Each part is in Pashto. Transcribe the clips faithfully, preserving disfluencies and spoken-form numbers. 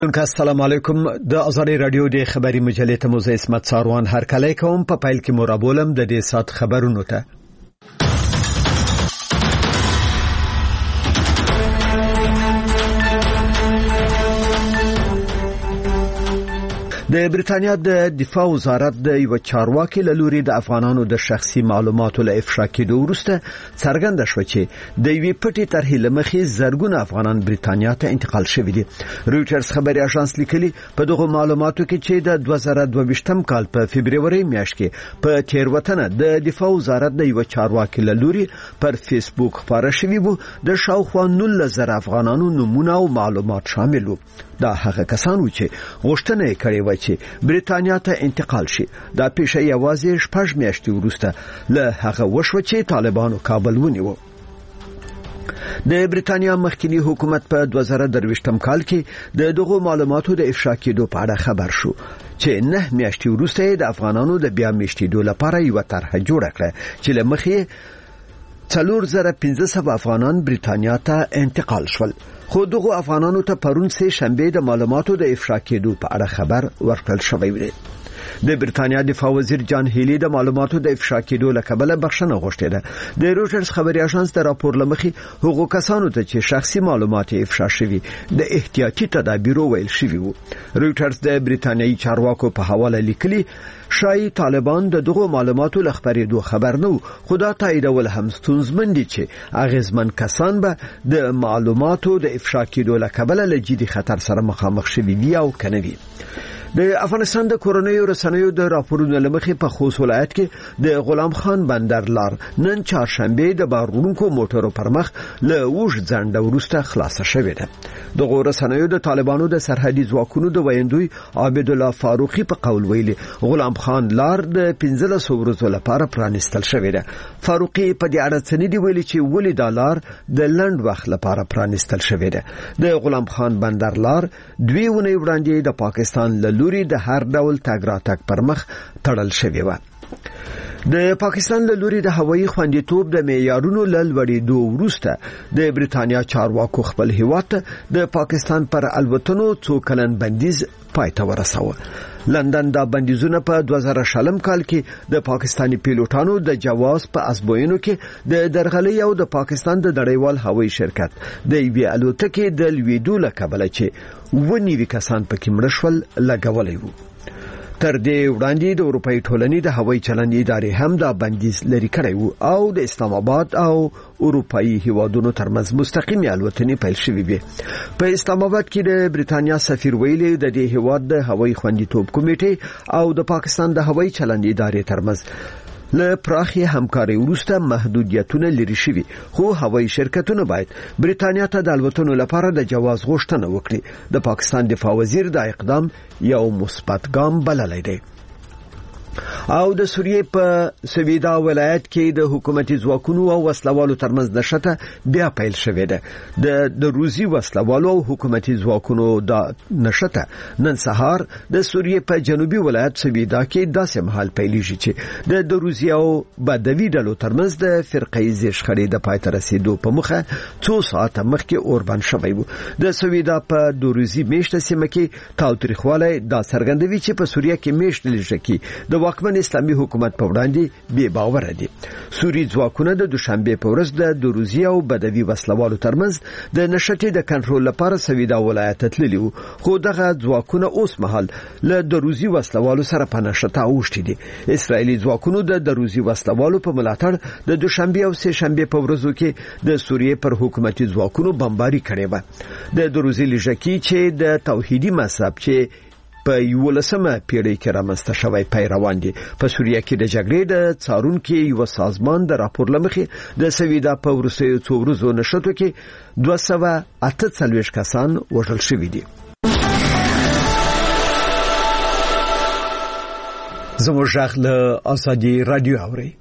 السلام علیکم. د ازادي رادیو د خبري مجلې ته مو زه اسمت ساروان هر کله کوم په پایل کې مرابولم د دې سات خبرونو ته. د برېټانیا د دفاع وزارت د یو چارواکي له لوري د افغانانو د شخصي معلوماتو له افشا کېدو وروسته څرګنده شو چې د یوې پټې طرحې له مخې زرګونه افغانان برېټانیا ته انتقال شوي دي. رويټرز خبري اژانس لیکلي په دغه معلوماتو کې چې د دوه زره دوه ویشتم کال په فبرवरी میاشت کې په تیروتنه د دفاع وزارت د یو چارواکي له لوري پر فیسبوک خبره شوې وو د شاوخوا نولس زره افغانانو نمونه او معلومات شامل وو. دا هغه کسان و چې غوښتنه یې کړې و چې برېټانیا ته انتقال شي. دا پیښه یوازې شپږ میاشتې وروسته له هغه وشوه چې طالبانو کابل ونیو. د برېټانیا مخکنی حکومت په دوه زره درویشتم کال کې د دغه معلوماتو د افشا کېدو په اړه خبر شو چې نه میاشتې وروسته د افغانانو د بیا میشتېدو لپاره یو طرح جوړ کړه چې له مخې څلور زره پنځه سوه افغانان برېټانیا ته انتقال شول. خو دغه افغانانو ته پرون سه شنبه د معلوماتو د افشا کېدو په اړه خبر ورکړل شوی دی. د برېټانیا دفاع وزیر جان هیلی د معلوماتو د افشا کېدو له کبله بخښنه غوښتې ده. د رويټرز خبري اژانس د راپور لمخې هغو کسانو ته چې شخصي معلومات افشا شوي د احتیاطي تدابیرو ویل شوی وو. رويټرز د برېټانیایي چارواکو په حواله لیکلي شای طالبان د دغه معلوماتو لخبرېدو خبر نه، خو دا تاییدول هم ستونزمن دي چې اغیزمن کسان به د معلوماتو د افشا کېدو له کبله له جدي خطر سره مخامخ شوي وي او کنه وي. د افغانستان د کورونیو رسنیو د راپورونو لمخې په خوست ولایت کې د غلام خان بندر لار نن چهارشنبه د بارونکو موټرو پر مخ له وښ ځنډ وروسته خلاصه شوې ده. د رسنیو د طالبانو د سرحدي ځواکونو د ویندوی عابد الله فاروقي په قول ویلي غلام خان لار د پنځلس ورځو لپاره پرانستل شوې ده. فاروقي په دې اړه څه نه دی ویلي چې ولې دا لار د لند وخت لپاره پرانستل شوې ده. د غلام خان بندر لار دوی ونې وړاندې د پاکستان له لوري د هر ډول تګ راتګ پر مخ تړل شوی و. د پاکستان له لوري د هوایي خوندیتوب د معیارونو لوړېدو وروسته د برېټانیا چارواکو خپل هیواد د پاکستان پر الوتنو څو کلن بندیز پای ته ورساوه. لندن دا بندیزونه په دوه زره شلم کال کې د پاکستانی پیلوټانو د جواز په ازموینو کې د درغلي او د پاکستان د نړیوال هوایي شرکت د یوې الوتکې د لویدو له کبله چې ونیوي کسان پکې مړه شول لګولې وو. تر دې وړاندې د اروپאי ټولنې د هوایي چلند ادارې هم دا بندیز لري کړی وو او د اسلام آباد او اروپאי هیوادونو ترمنځ مستقیمي الوتنې پیل شوې وي. په اسلام آباد کې د برېټانیا سفیر ویلي د دې هیواد د هوایي خوندیتوب کمیټې او د پاکستان د هوایي چلند ادارې ترمنځ له پراخي همکاري وروسته محدودیتونه لري شوي، خو هوایي شرکتونه باید برېټانیا ته د الوتنو لپاره د جواز غوښتنه وکړي. د پاکستان دفاع وزیر دا اقدام یو مثبت ګام بللی دی. او د سوریې په سویدا ولایت کې د حکومتي ځواکونو او وسلوالو ترمنځ نښته بیا پیل شوې ده. د د روسي وسلوالو او حکومتي ځواکونو د نښته نن سهار د سوریې په جنوبي ولایت سویدا کې داسې مهال پیلېږي چې د د روسي او بدوي ډلو ترمنځ د فرقه‌یزې شخړې د پای ته رسیدو په مخه څو ساعته مخکې اوربند شوی وو. د سویدا په دوروزي میشته سیمه کې تاوتریخوالی دا څرګندوي چې په سوریه کې میشت لږکي د واکمن اسلامي حکومت په وړاندې بې باور دي. سوري ځواکونه د دوشنبه په ورځ د دوروزي او بدوي وسلوالو ترمنځ د نشټې د کنټرول لپاره سویدا ولایت تللی وو، خو دغه ځواکونه اوس مهال له دوروزي وسلوالو سره په نشټه اوښتي دي. اسرایلی ځواکونو د دوروزي وسلوالو په ملاتړ د دوشنبه او سه شنبه په ورځو کې د سوریې پر حکومتي ځواکونو بمباري کړې و. د دوروزي لږکي چې د توحیدي مذهب چې په یولسمه پیړۍ کې رامنځته شوی پیروان دي په سوریه کې د جګړې د څارونکو یو سازمان د راپور لمخې د سویدا په وروستیو څو ورځو نشټو کې دوه سوه اته څلوېښت کسان وژل شوي دي. زموږ غږ له ازادي رادیو اوري.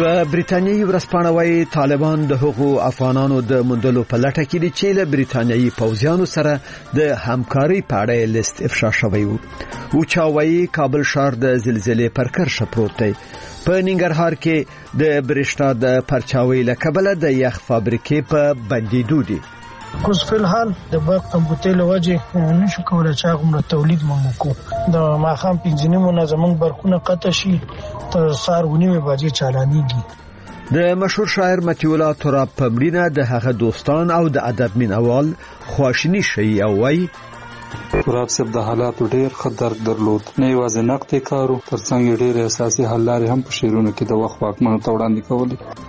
یو بریتانیایی ورځپاڼه وايي طالبان د هغو افغانانو د موندلو په لټه کې دي چې له بریتانیایی پوځیانو سره د همکاري په اړه لیست افشا شوی وو. اوچا وايي کابل ښار د زلزلې پر کرښه پروت دی. په ننګرهار کې د برېښنا د پرچاوي له کبله د یخ فابریکې په بندیدو دي. اوس فلحال د برق کمبوتې له وجې نشو کولای چې هغومره تولید مو وکړو. د ماښام پنځه نیمو نه زموږ برقونه قطع شي تر سهار اوه نیمې بجې چالانېږي. د مشهور شاعر مطیع الله تراب په مړینه د هغه دوستان او د ادب مینوال خواشیني شي او وايي تراب صاحب د حالاتو ډېر ښه درک درلود. نه یوازې نقد کارو ترڅنګ ډېر اساسي حل لارې هم په شعرونو کې د وخت واکمنو ته وړاندې کولې.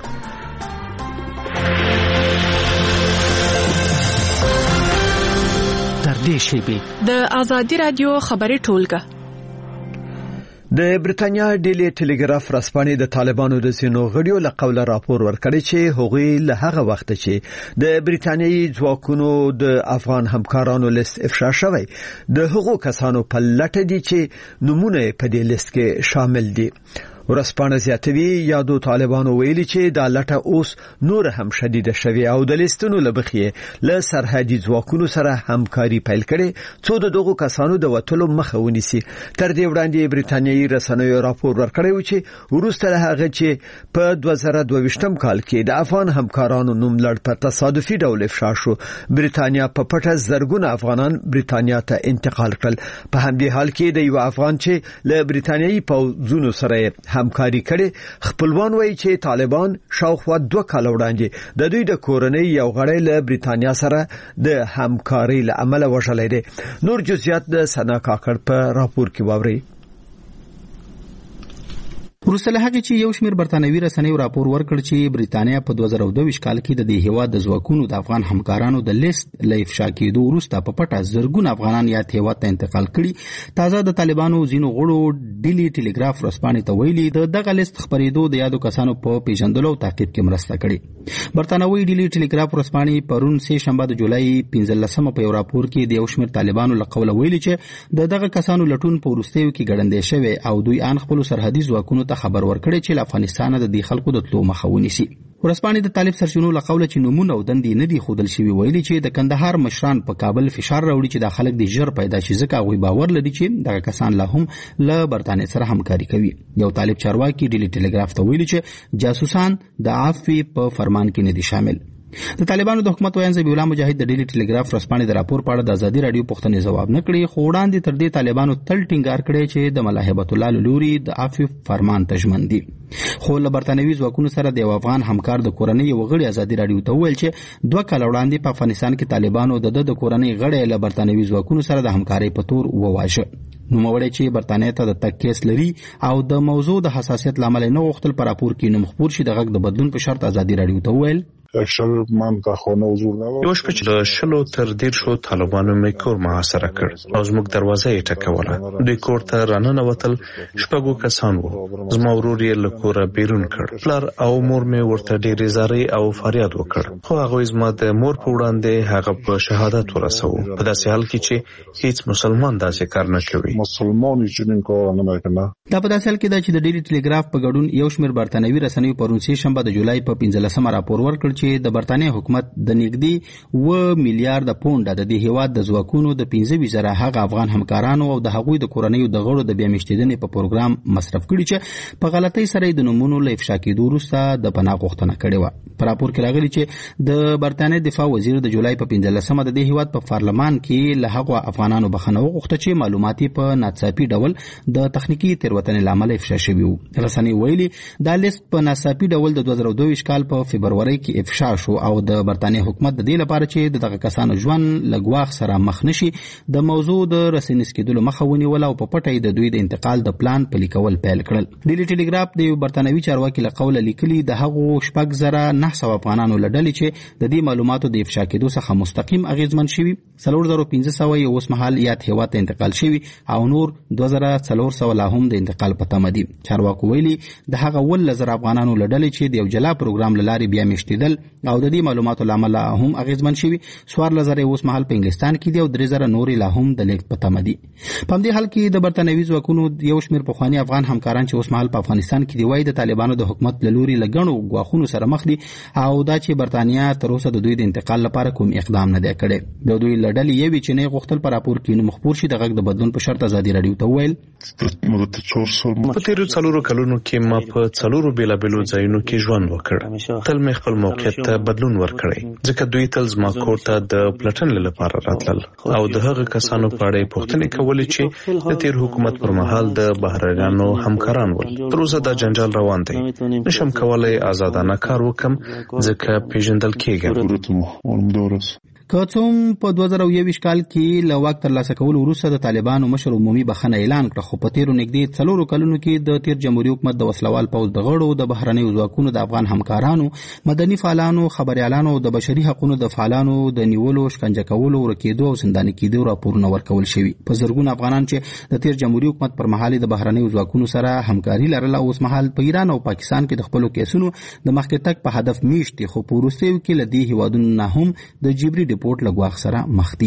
د آزادی رادیو خبري ټولګه. د بریتانیا ډیلی ټلګراف رسپانې د طالبانو د سینو غړیو له قوله راپور ورکړی چې هغوی له هغه وخت چې د بریتانیایی ځواکونو د افغان همکارانو لیست افشا شوی د هغو کسانو په لټه دي چې نمونه په دې لیست کې شامل دي. ورسپانه زیاتوي یادو طالبانو ویلي چې د لټه اوس نور هم شدیده شوی او د لیستونو لبخې له سرحدي ځواکونو سره همکاري پیل کړي څو د دغو کسانو د وټلو مخه ونیسي. تر دې وړاندې بریتانیایی رسنیو راپور ورکړی و چې وروسته له هغه چې په دوه زره دوه ویشتم کال کې د افغان همکارانو نوم لړ په تصادفي ډول افشا شو، بریتانیا په پټه زرګونه افغانان بریتانیا ته انتقال کړل. په همدې حال کې د یو افغان چې له بریتانیایی پوځونو سره همکاري کړي خپلوان وایي چې طالبان شاوخوا دوه کال وړاندې د دوی د کورنۍ یو غړی له بریتانیا سره د همکاري له امله وژلی دی. نور جزئیات د سنا کاکړ په راپور کې واورئ. وروسته له هغې چې یو شمېر برتانوي رسنیو راپور ورکړ چې بریتانیا په دوه زره دوه ویشت کال کې د دې هیواد د ځواکونو د افغان همکارانو د لیست له افشا کېدو وروسته په پټه زرګونه افغانان یاد هیواد ته انتقال کړي. تازه د طالبانو ځینو غړو ډیلی ټلګراف رسپانې ته ویلي د دغه لیست خپرېدو د یادو کسانو په پیژندلو او تعقیب کې مرسته کړې. برتانوي ډیلی ټلګراف رسپانې پرون سه شنبه د جولای پنځلسمه په یو راپور کې د یو شمېر طالبانو له قوله ویلي چې د دغه کسانو لټون په وروستیو کې ګړندی شوی او دوی ان خپلو سرحدي ځواکونو خبر ورکړي چې له افغانستانه د دې خلکو د تلو مخه ونیسي. ورسپانې د طالب سرچینو له قوله چې نمونه او دندې نه دي ښودل شوي ویلي چې د کندهار مشران په کابل فشار راوړي چې دا خلک د ژر پیدا شي ځکه هغوی باور لري چې دغه کسان لا هم له برتانیې سره همکاري کوي. یو طالب چارواکي ډیلی ټلګراف ته ویلي چې جاسوسان د عفوې په فرمان کې نه دي شامل. د طالبانو د حکومت ویاند ذبیح الله مجاهد د ډیلی ټلګراف رسپانې د راپور په اړه د ازادي رادیو پوښتنې ځواب نه کړي، خو وړاندې تر دې طالبانو تل ټینګار کړی چې د ملا هیبت الله لوري د عفوې فرمان ته ژمن دي. خو له برتانوي ځواکونو سره د یو افغان همکار د کورنۍ یو غړي ازادي رادیو ته وویل چې دوه کاله وړاندې په افغانستان کې طالبانو د د کورنۍ غړي له برتانوي ځواکونو سره د همکارۍ په تور وواژه. نوموړی چې برتانیې ته د تګ کیس لري او د موضوع د حساسیت لامل نه غوښتل په راپور کې نوم خپور شي د غږ د بدلون په شرط ازادي رادیو ته وویل شل من ته خونه حضور نه یو شپه چې د شلو تر دیر شو طالبانو مې کور محاصره کړ او زموږ دروازه یې ټکوله. دوی کور ته راننوتل، شپږو کسان وو. زما ورور یې له کوره بیرون کړ. پلار او مور مې ورته ډېرې زارۍ او فریاد وکړ، خو هغوی زما د مور په وړاندې هغه په شهادت ورسوه په داسې حال کې چې هیڅ مسلمان داسې کار نه کوي. مسلمان یې چنین کار نه کوي. دا په داسې حال کې ده چې د ډیلی ټلګراف په ګډون یو شمېر برتانوي رسنیو پرون سه شنبه د جولای په پنځلسمه راپور ورکړ چې د برتانیې حکومت د نږدې اووه میلیارډ پونډه د دې هیواد د ځواکونو د پنځه ویشت زره هغه افغان همکارانو او د هغوی د کورنیو د غړو د بیامشتېدنې په پروګرام مصرف کړي چې په غلطۍ سره د نومونو له افشا کېدو وروسته د پناه غوښتنه کړې وه. په راپور کې راغلي چې د برتانیې دفاع وزیر د جولای په پنځلسمه د دې هیواد په پارلمان کې له هغو افغانانو بخښنه وغوښته چې معلومات په ناڅاپي ډول د تخنیکي تېروتنې له امله افشا شوي وو. رسنۍ ویلي دا لیست په ناڅاپي ډول د دوه زره دوه ویشت کال په فبرورۍ کې افشا شو او د برتانیې حکومت د دې لپاره چې د دغه کسانو ژوند له ګواښ سره مخ نشي د موضوع د رسنیز کېدلو مخه ونیوله او په پټه د دوی د انتقال د پلان پلي کول پیل کړل. ډیلی ټلګراف د یو برتانوي چارواکي له قوله لیکلي د هغو شپږ زره نه سوه افغانانو له ډلې چې د دې معلوماتو د افشا کېدو څخه مستقیم اغېزمن شوي څلور زره پنځه سوه یې اوس مهال یاد هېواد ته انتقال شوي او نور دوه زره څلور سوه لا هم د انتقال په تمه دي. چارواکو ویلي د هغه اوولس زره افغانانو له ډلې چې د یو جلا پروګرام له لارې بیا میشتېدل او د دې معلوماتو لامل هم اغیزمن شوی. سوار لزر اوس مهال په انګلستان کې دی او درې زره نور لا هم د لیک په تمه دي. په دې حال کې د برتانوي ځواکونو یو شمېر پخوانی افغان همکاران چې اوس مهال په افغانستان کې دی وایي د طالبانو د حکومت له لوري لګڼو غواخونو سره مخ دي او دا چې برتانیا تر اوسه د دوی د انتقال لپاره کوم اقدام نه دی کړی. د دوی لړل یوي چې نه غوښتل پر راپور کې نو مخبور شي د غږ د بدلون په شرط ازادي رادیو ته ویل په تیرو څلورو کلونو کې ما په څلورو بیلابیلو ځایونو کې ژوند وکړ. تل مې خپل موقعیت ته بدلون ورکړی ځکه دوی تل زما کور ته د پلټن لپاره راتلل او د هغه کسانو په اړه پوښتنې کولې چې د تیر حکومت پر مهال د بهرنیانو همکاران ول. تر اوسه دا جنجال روان دی. نشم کولای آزادانه کار وکم ځکه پیژندل کېږم. که څوم په دوه زره یو کال کې له واک ترلاسه کول وروسته د طالبانو مشر عمومي بخښنه اعلان کړه، خو په تیرو نږدې څلورو کلونو کې د تیر جمهوریت حکومت د وسلوال پوځ د غړو د بهرنیو ځواکونو د افغان همکارانو، مدني فعالانو، خبريالانو او د بشري حقوقو د فعالانو د نیولو، شکنجه کولو، ورکېدو او زنداني کېدو راپورونه ورکول شوي. په زرګونه افغانان چې د تیر جمهوریت حکومت پر مهال د بهرنیو ځواکونو سره همکاري لرله اوس مهال په ایران او پاکستان کې د خپل کیسونو د مخکې تک په هدف میشتي، خو په وروستیو کې له دې هیوادونو نه هم د جبري ډیپورت لګواخ سره مخ دي.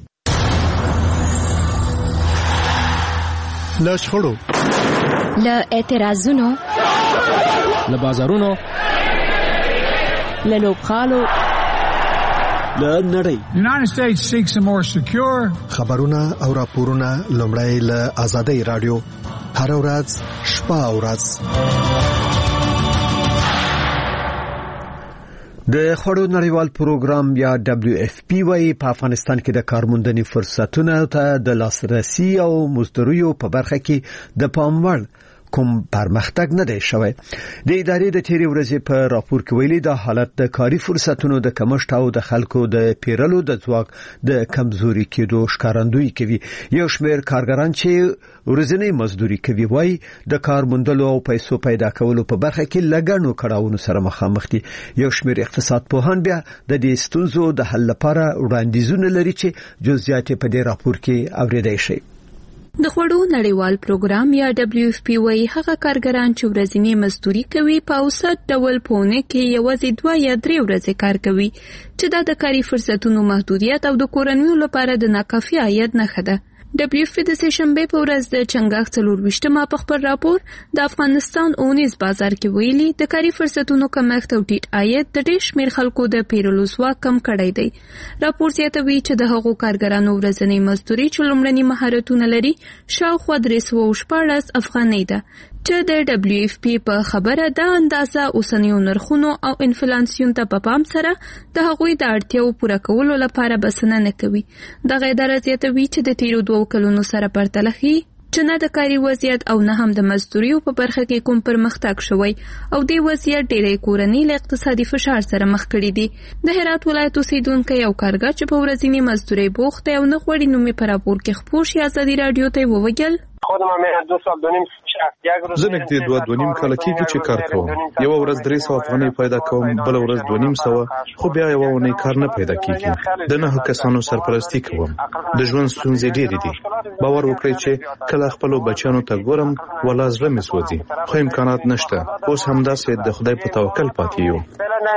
له شخړو، له اعتراضونو، له بازارونو، له لوبغالو، له نړۍ. United States seeks a more secure. خبرونه او راپورونه لومړی له آزادۍ رادیو هر ورځ شپه او ورځ. د خړو نړیوال پروګرام یا دبليو اف پی وايي په افغانستان کې د کارموندنې فرصتونو ته د لاسرسي او مزدوریو په برخه کې د پام وړ کوم پرمختګ نه دی شوی. د ادارې د تیرې ورځې په راپور کې ویلي دا حالت د کاري فرصتونو د کمښت او د خلکو د پیرلو د ځواک د کمزوري کېدو ښکارندویي کوي. یو شمېر کارګران چې ورځنی مزدوري کوي وایي د کار موندلو او پیسو پیدا کولو په برخه کې لګڼو کړهونو سره مخامخ دي. یو شمېر اقتصاد پوهان بیا د دې ستونزو د حل لپاره وړاندیزونه لري چې جزئیات په دې راپور کې اوریدای شي. د خړو نړیوال پروګرام یا دبليو اف پی وايي هغه کارګران چې ورځنی مزدوري کوي په اوسط ډول پونه کې یوازې دوه یا درې ورځې کار کوي چې دا د کاري فرصتونو محدودیت او د کورنیو لپاره د ناکافي عاید نښه ده. دبليو اف پی د سشنبه په ورځ د چنګاښ څلور ویشتمه په خپل راپور د افغانستان اونیز بازار کې ویلي د کاري فرصتونو کمښت او ټیټ عاید د ډېر شمېر خلکو د پیرلو ځواک کم کړی دی. راپور زیاتوي چې د هغو کارګرانو ورځنی مزدوري چې لومړني مهارتونه لري شاوخوا درې سوه شپاړس افغانۍ ده، چې د دبليو اف پی په خبره دا اندازه اوسنیو نرخونو او انفلاسیون ته په پام سره د هغوی د اړتیاو پوره کولو لپاره بسنه نه کوي. دغه اداره زیاتوي چې د تیرو دوو کلونو سره پرتله ښیي چې نه د کاري وضعیت او نه هم د مزدوریو په برخه کې کوم پرمختګ شوی او دې وضعیت ډېرې کورنۍ له اقتصادي فشار سره مخ کړي دي. د هرات ولایت اوسیدونکی یو کارګر چې په ورځني مزدورۍ بوخت دی او نه غواړي نوم یې په راپور کې خپور شي ازادي راډیو ته وویل زه نږدې دوه دوه نیم کاله کېږي چې کار کوم. یوه ورځ درې سوه افغانۍ پیدا کوم، بله ورځ دوه نیم سوه، خو بیا یوه اونۍ کار نه پیدا کېږي. د نهه کسانو سرپرستي کوم. د ژوند ستونزې ډېرې دي. باور وکړئ چې کله خپلو بچیانو ته ګورم ولا زړه مې سوځي، خو امکانات نشته. اوس همداسې د خدای په توکل پاتې یو.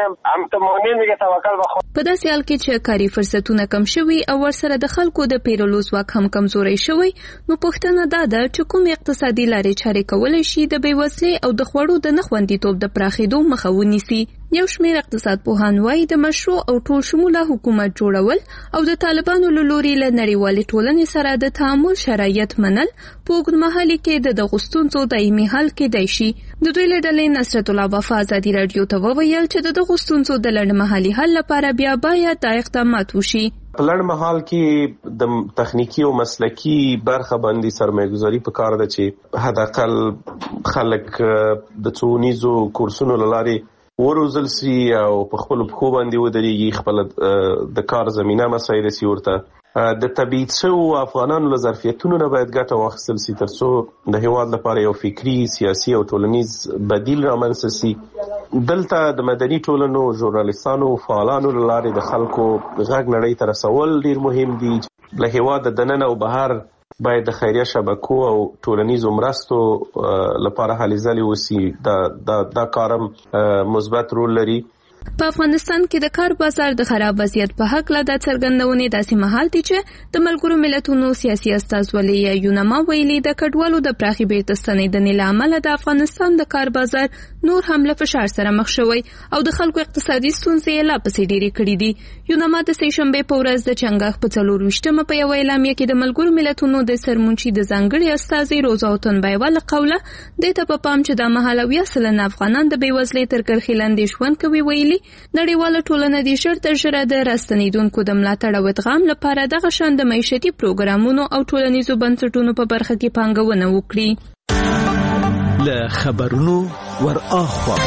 په داسې حال کې چې کاري فرصتونه کم شوي او ورسره د خلکو د پیرلو ځواک هم کمزوری شوی، نو پوښتنه دا ده چې کوم اقتصادي لارې چارې کولی شي د بېوزلۍ او د خوړو د نه خوندیتوب د پراخېدو مخه ونیسي. یو شمېر اقتصاد پوهان وایي د مشروع او ټول شموله حکومت جوړول او د طالبانو له لوري له نړیوالې ټولنې سره د تعامل شرایط منل په اوږدمهالي کې د دغو ستونزو دایمي حل کېدای شي. د دوی له ډلې نصرت الله وفا ازادي راډیو ته وویل چې د دغو ستونزو د لنډمهالي حل لپاره بیا باید دا اقدامات وشي. په لنډ مهال کې د تخنیکی او مسلکی برخه باندې سرمایه‌ګذاري پکار ده چې حداقل خلک د څونیزو کورسونو لارې وروزل سي او په خپل پخو باندې ودرېږي، خپل د کار زمينه مسایل سي ورته. د تبعید شو افغانانو له ظرفیتونو نه باید ګټه واخیستل سي ترڅو د هیواد لپاره یو فکری، سیاسي او ټولنیز بدیل رامنځته سي. دلته د مدني ټولنو، ژورنالیستانو، فعالانو له لارې د خلکو غږ نړۍ ته رسول ډیر مهم دي. له هیواد د دننه او بهر باید د خیریه شبکو او ټولنیزو مرستو لپاره هلې ځلې وسي. دا دا دا کارم مثبت رول لري. په افغانستان کې د کار بازار د خراب وضعیت په حق لا د څرګندونې داسې مهال دي چې د ملګرو ملتونو سیاسي استازولي یا یونما ویلي د کډوالو د پراخي بیرته ستنېدنې له امله د افغانستان د کار بازار نور هم له فشار سره مخ شوی او د خلکو اقتصادي ستونزې لا پسې ډېرې کړې دي. یونما د سې شنبې په ورځ د چنګاښ په څلور ویشتمه په یوه اعلامیه کې د ملګرو ملتونو د سرمنشي د ځانګړي استازي روزا تنبیوا له قوله دې ته په پام چې د مهال اویا سلنه افغانان د بېوزلۍ تر کرښې لاندې ژوند کوي ویلي نړیواله ټولنه د ژر تر ژره د راستنېدونکو د ملاتړ او ادغام لپاره دغه شان د معیشتي پروګرامونو او ټولنیزو بنسټونو په برخه کې پانګونه وکړي. له خبرونو ور اخوا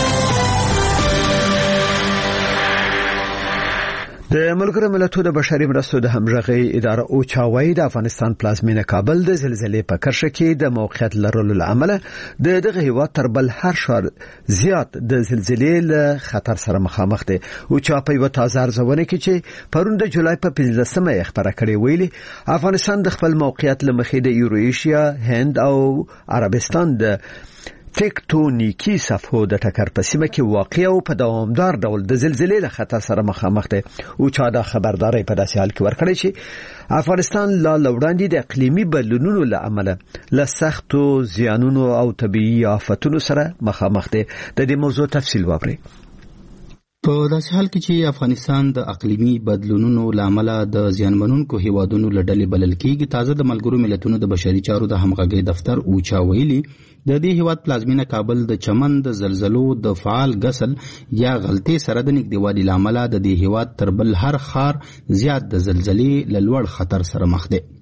د ملګرو ملتونو د بشري مرستو د همغږي اداره او چاوي د افغانستان پلازمینه کابل د زلزلې په کرښه کې د موقعیت لرلو لامل د دغه هیواد تر بل هر ښار زیات د زلزلې له خطر سره مخامخ دي. او چا په یو تازه ارزونه کې چې پرون د جولای په پنځلسمه یې خبره کړې ویلي افغانستان د خپل موقعیت لمخې د یورویشیا، هند او عربستان د ټیکټونیکی صفحو د ټکر په سیمه کې واقع او په دوامدار ډول د زلزلې له خطر سره مخامخ دي. او چا دا خبرداري په داسې حال کې ورکړي چې افغانستان لا لوړاندې د اقلیمي بدلونونو له امله له سختو زیانونو او طبيعي آفتونو سره مخامخ دي. د دې موضوع تفصیل وګورئ. په داسې حال کې چې افغانستان د اقلیمي بدلونونو لامل د زیانمنونکو هیوادونو له ډلې بلل کېږي، تازه د ملګرو ملتونو د بشري چارو د همغږي دفتر اوچا ویلي د دې هیواد پلازمینه کابل د چمن د زلزلو د فعال غسل یا غلطي سره د نږدېوالي لامل د دې هیواد تر بل هر ښار زیات د زلزلې له لوړ خطر سره مخ دی.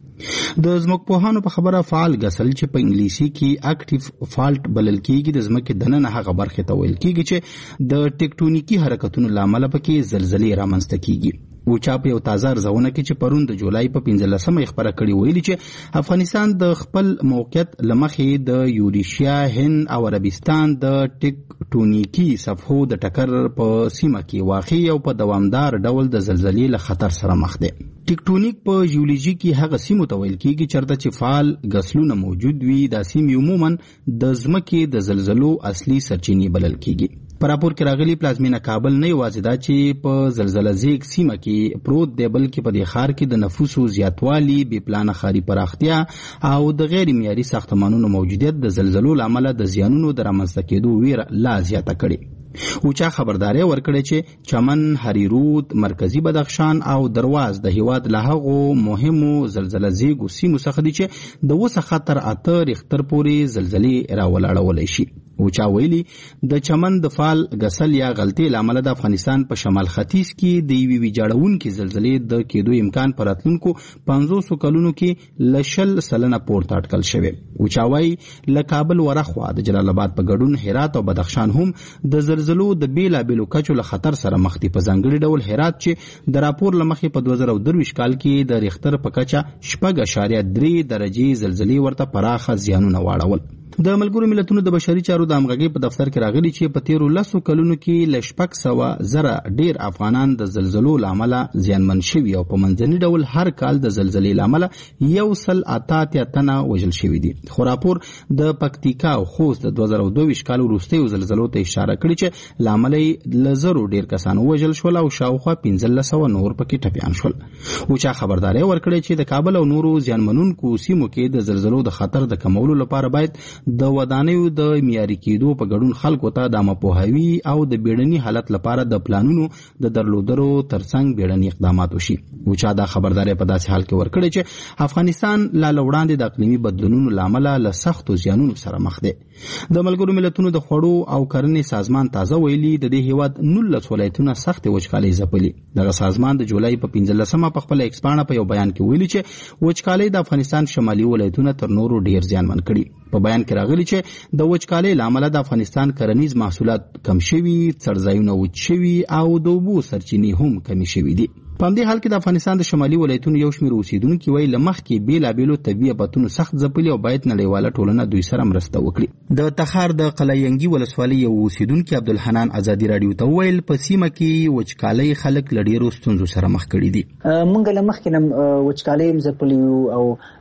د ځمکپوهانو په خبره فعال غسل چې په انګلیسي کې اکټیو فالټ بلل کېږي د ځمکې دننه هغه برخه ته ویل کېږي چې د ټیکټونیکی حرکتونو لامل پکې زلزلې رامنځته کېږي. او چا په یو تازه ارزونه کې چې پرون د جولای په پنځلسمه خبره کړې ویلي چې افغانستان د خپل موقعیت لمخې د یوریشیا، هند او عربستان د ټیکټونیکی صفحو د ټکر په سیمه کې واقع او په دوامدار ډول د زلزلې له خطر سره مخ دي. ټیکټونیک په جیولوژي کې هغه سیمه ته ویل کېږي چېرته چې فعال غسلونه موجود وي. دا سیمې عموما د ځمکې د زلزلو اصلي سرچینې بلل کېږي. پر راپور کې راغلي پلازمینه کابل نه یوازې دا چې په زلزلہ زیږ سیمه کې پروت دی بلکې په دې ښار کې د نفوسو زیاتوالی، بې پلانه ښاري پراختیا او د غیر معیاري ساختمانونو موجودیت د زلزلو له امله د زیانونو د رامنځته کېدو ویره لا زیاته کړې. او چا خبرداري ورکړي چې چمن، هریرود، مرکزی بدخشان او درواز د هیواد له هغو مهمو زلزلہ زیږو سیمو څخه دي چې د اوسه خطر اته ریختر پورې زلزلې راولاړولی شي. او چا ویلي د چمن د فعال غسل یا غلطي لامل د افغانستان په شمال ختیځ کې د یوې ویجاړونکې زلزلې د کېدو امکان پر راتلونکو پنځوسو کلونو کې لشل سلنه پورته اټکل شوی. او چا وایي له کابل ورخوا د جلال آباد په ګډون هرات او بدخشان هم د زلزلو د بیلابیلو کچو له خطر سره مخ دي. په ځانګړي ډول هرات چې د راپور له مخې په دوه زره درویشت کال کې د ریختر په کچه شپږ اعشاریه درې درجې زلزلې ورته پراخه زیانونه واړول. د ملګرو ملتونو د بشري چارو د همغږي په دفتر کې راغلي چې په تیرو لسو کلونو کې له شپږ سوه زره ډیر افغانان د زلزلو له امله زیانمن شوي او په منځني ډول هر کال د زلزلې له امله یو سل اته اتیا تنه وژل شوي دي. خو راپور د پکتیکا او خوست د دوه زره دوه ویشت کال وروستیو زلزلو ته اشاره کړې چې له امله یې له زرو ډیر کسان وژل شول او شاوخوا پنځلس سوه نور پکې ټپیان شول. او چا خبرداري ورکړې چې د کابل او نورو زیانمنونکو سیمو کې د زلزلو د خطر د کمولو لپاره باید د ودانیو د معیاري کېدو په ګډون خلکو ته د مپوهاوي او د بیړني حالت لپاره د پلانونو د درلودلو ترڅنګ بیړني اقدامات وشي. او چا دا خبرداري په داسې حال کې ورکړي چې افغانستان لا وړاندې د اقلیمي بدلونونو لامل له سختو زیانونو سره مخ دی. د ملګرو ملتونو د خوړو او کرنې سازمان تازه ویلي د دې هیواد نولس ولایتونه سخت وچکالۍ ځپلي. دغه سازمان د جولای په پنځلسمه په خپل ایکسپانه په یو بیان کې ویلي چې وچکالۍ د افغانستان شمالي ولایتونه تر نورو ډیر زیانمن کړي. په بیان کې راغلي چې د وچکالۍ له امله د افغانستان کرنیز محصولات کم شوي، څړځایونه وچ شوي او د اوبو سرچینې هم کمې شوي دي. په همدې حال کې د افغانستان د شمالي ولایتونو یو شمېر اوسیدونکي وایي له مخکې بېلابېلو طبیعي آفتونو سخت ځپلي او باید نړیواله ټولنه دوی سره مرسته وکړي. د تخار د قلیهنګي ولسوالۍ یو اوسیدونکي عبدالحنان ازادي راډیو ته وویل په سیمه کې وچکالۍ خلک له ډېرو ستونزو سره مخ کړي دي. موږ له مخکې نه وچکالۍ هم ځپلي یو او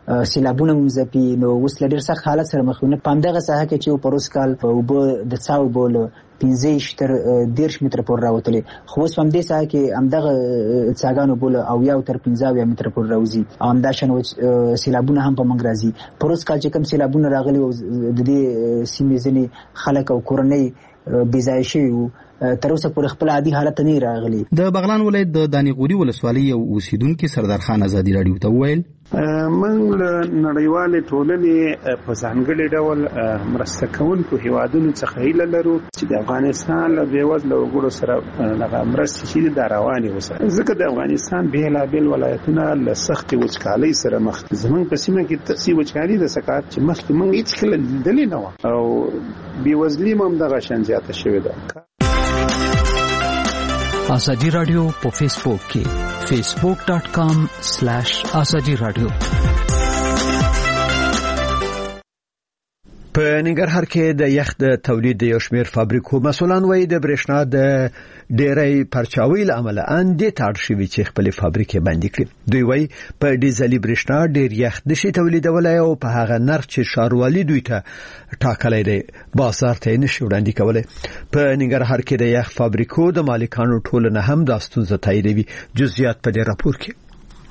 سیلابونه مزپي نو اوس لډیر سخت حالت سره مخونه پامدغه ساحه کې چې پروس کال او د څاو بول پنځه تر دیرش متر پورې راوتلې خو اوس هم دې ساحه کې همدغه څاګانو بول او یو تر پنځه متر پورې راوځي او همداشان سیلابونه هم په منګ راځي پروس کال چې کوم سیلابونه راغلي د دې سیمې ځینې خلک او کورنۍ بيځای شوي تر اوسه پورې خپل عادي حالت نه راغلی. د بغلان ولایت د دانیغوري ولسوالۍ یو اوسیدونکو سردار خان ازادي رادیو ته وویل موږ نړیوال ټولنې په ځانګړي ډول مرسته کوونکو هیوادونو څخه هیله لرو چې د افغانستان له بېوزله وګړو سره دغه مرستې چې دا روانې وساتي ځکه د افغانستان بېلابېل ولایتونه له سختې وچکالۍ سره مخ دي. زموږ په سیمه کې تاسې وچکالي د سکات چې مخکې موږ هېڅ کله لیدلې نه وه او بېوزلي هم همدغه شان زیاته شوې ده. آساجی رادیو په فیسبوک کې facebook dot com slash آساجی رادیو. په ننګرهار کې د یخ د تولید د یو شمېر فابریکو مسولان وایي د برېښنا د ډېرې پرچاوي له امله اندې تاړ شوي چې خپل فابریکې بندي کړي. دوی وایي په ډیزلي برېښنا ډېر یخ نشي تولیدولای او په هغه نرخ چې ښاروالي دوی ته ټاکلی دی بازار ته نشي وړاندې کولی. په ننګرهار کې د یخ فابریکو د مالکانو ټولنه هم دا ستونزه تاییدوي. جزئیات په دې راپور کې.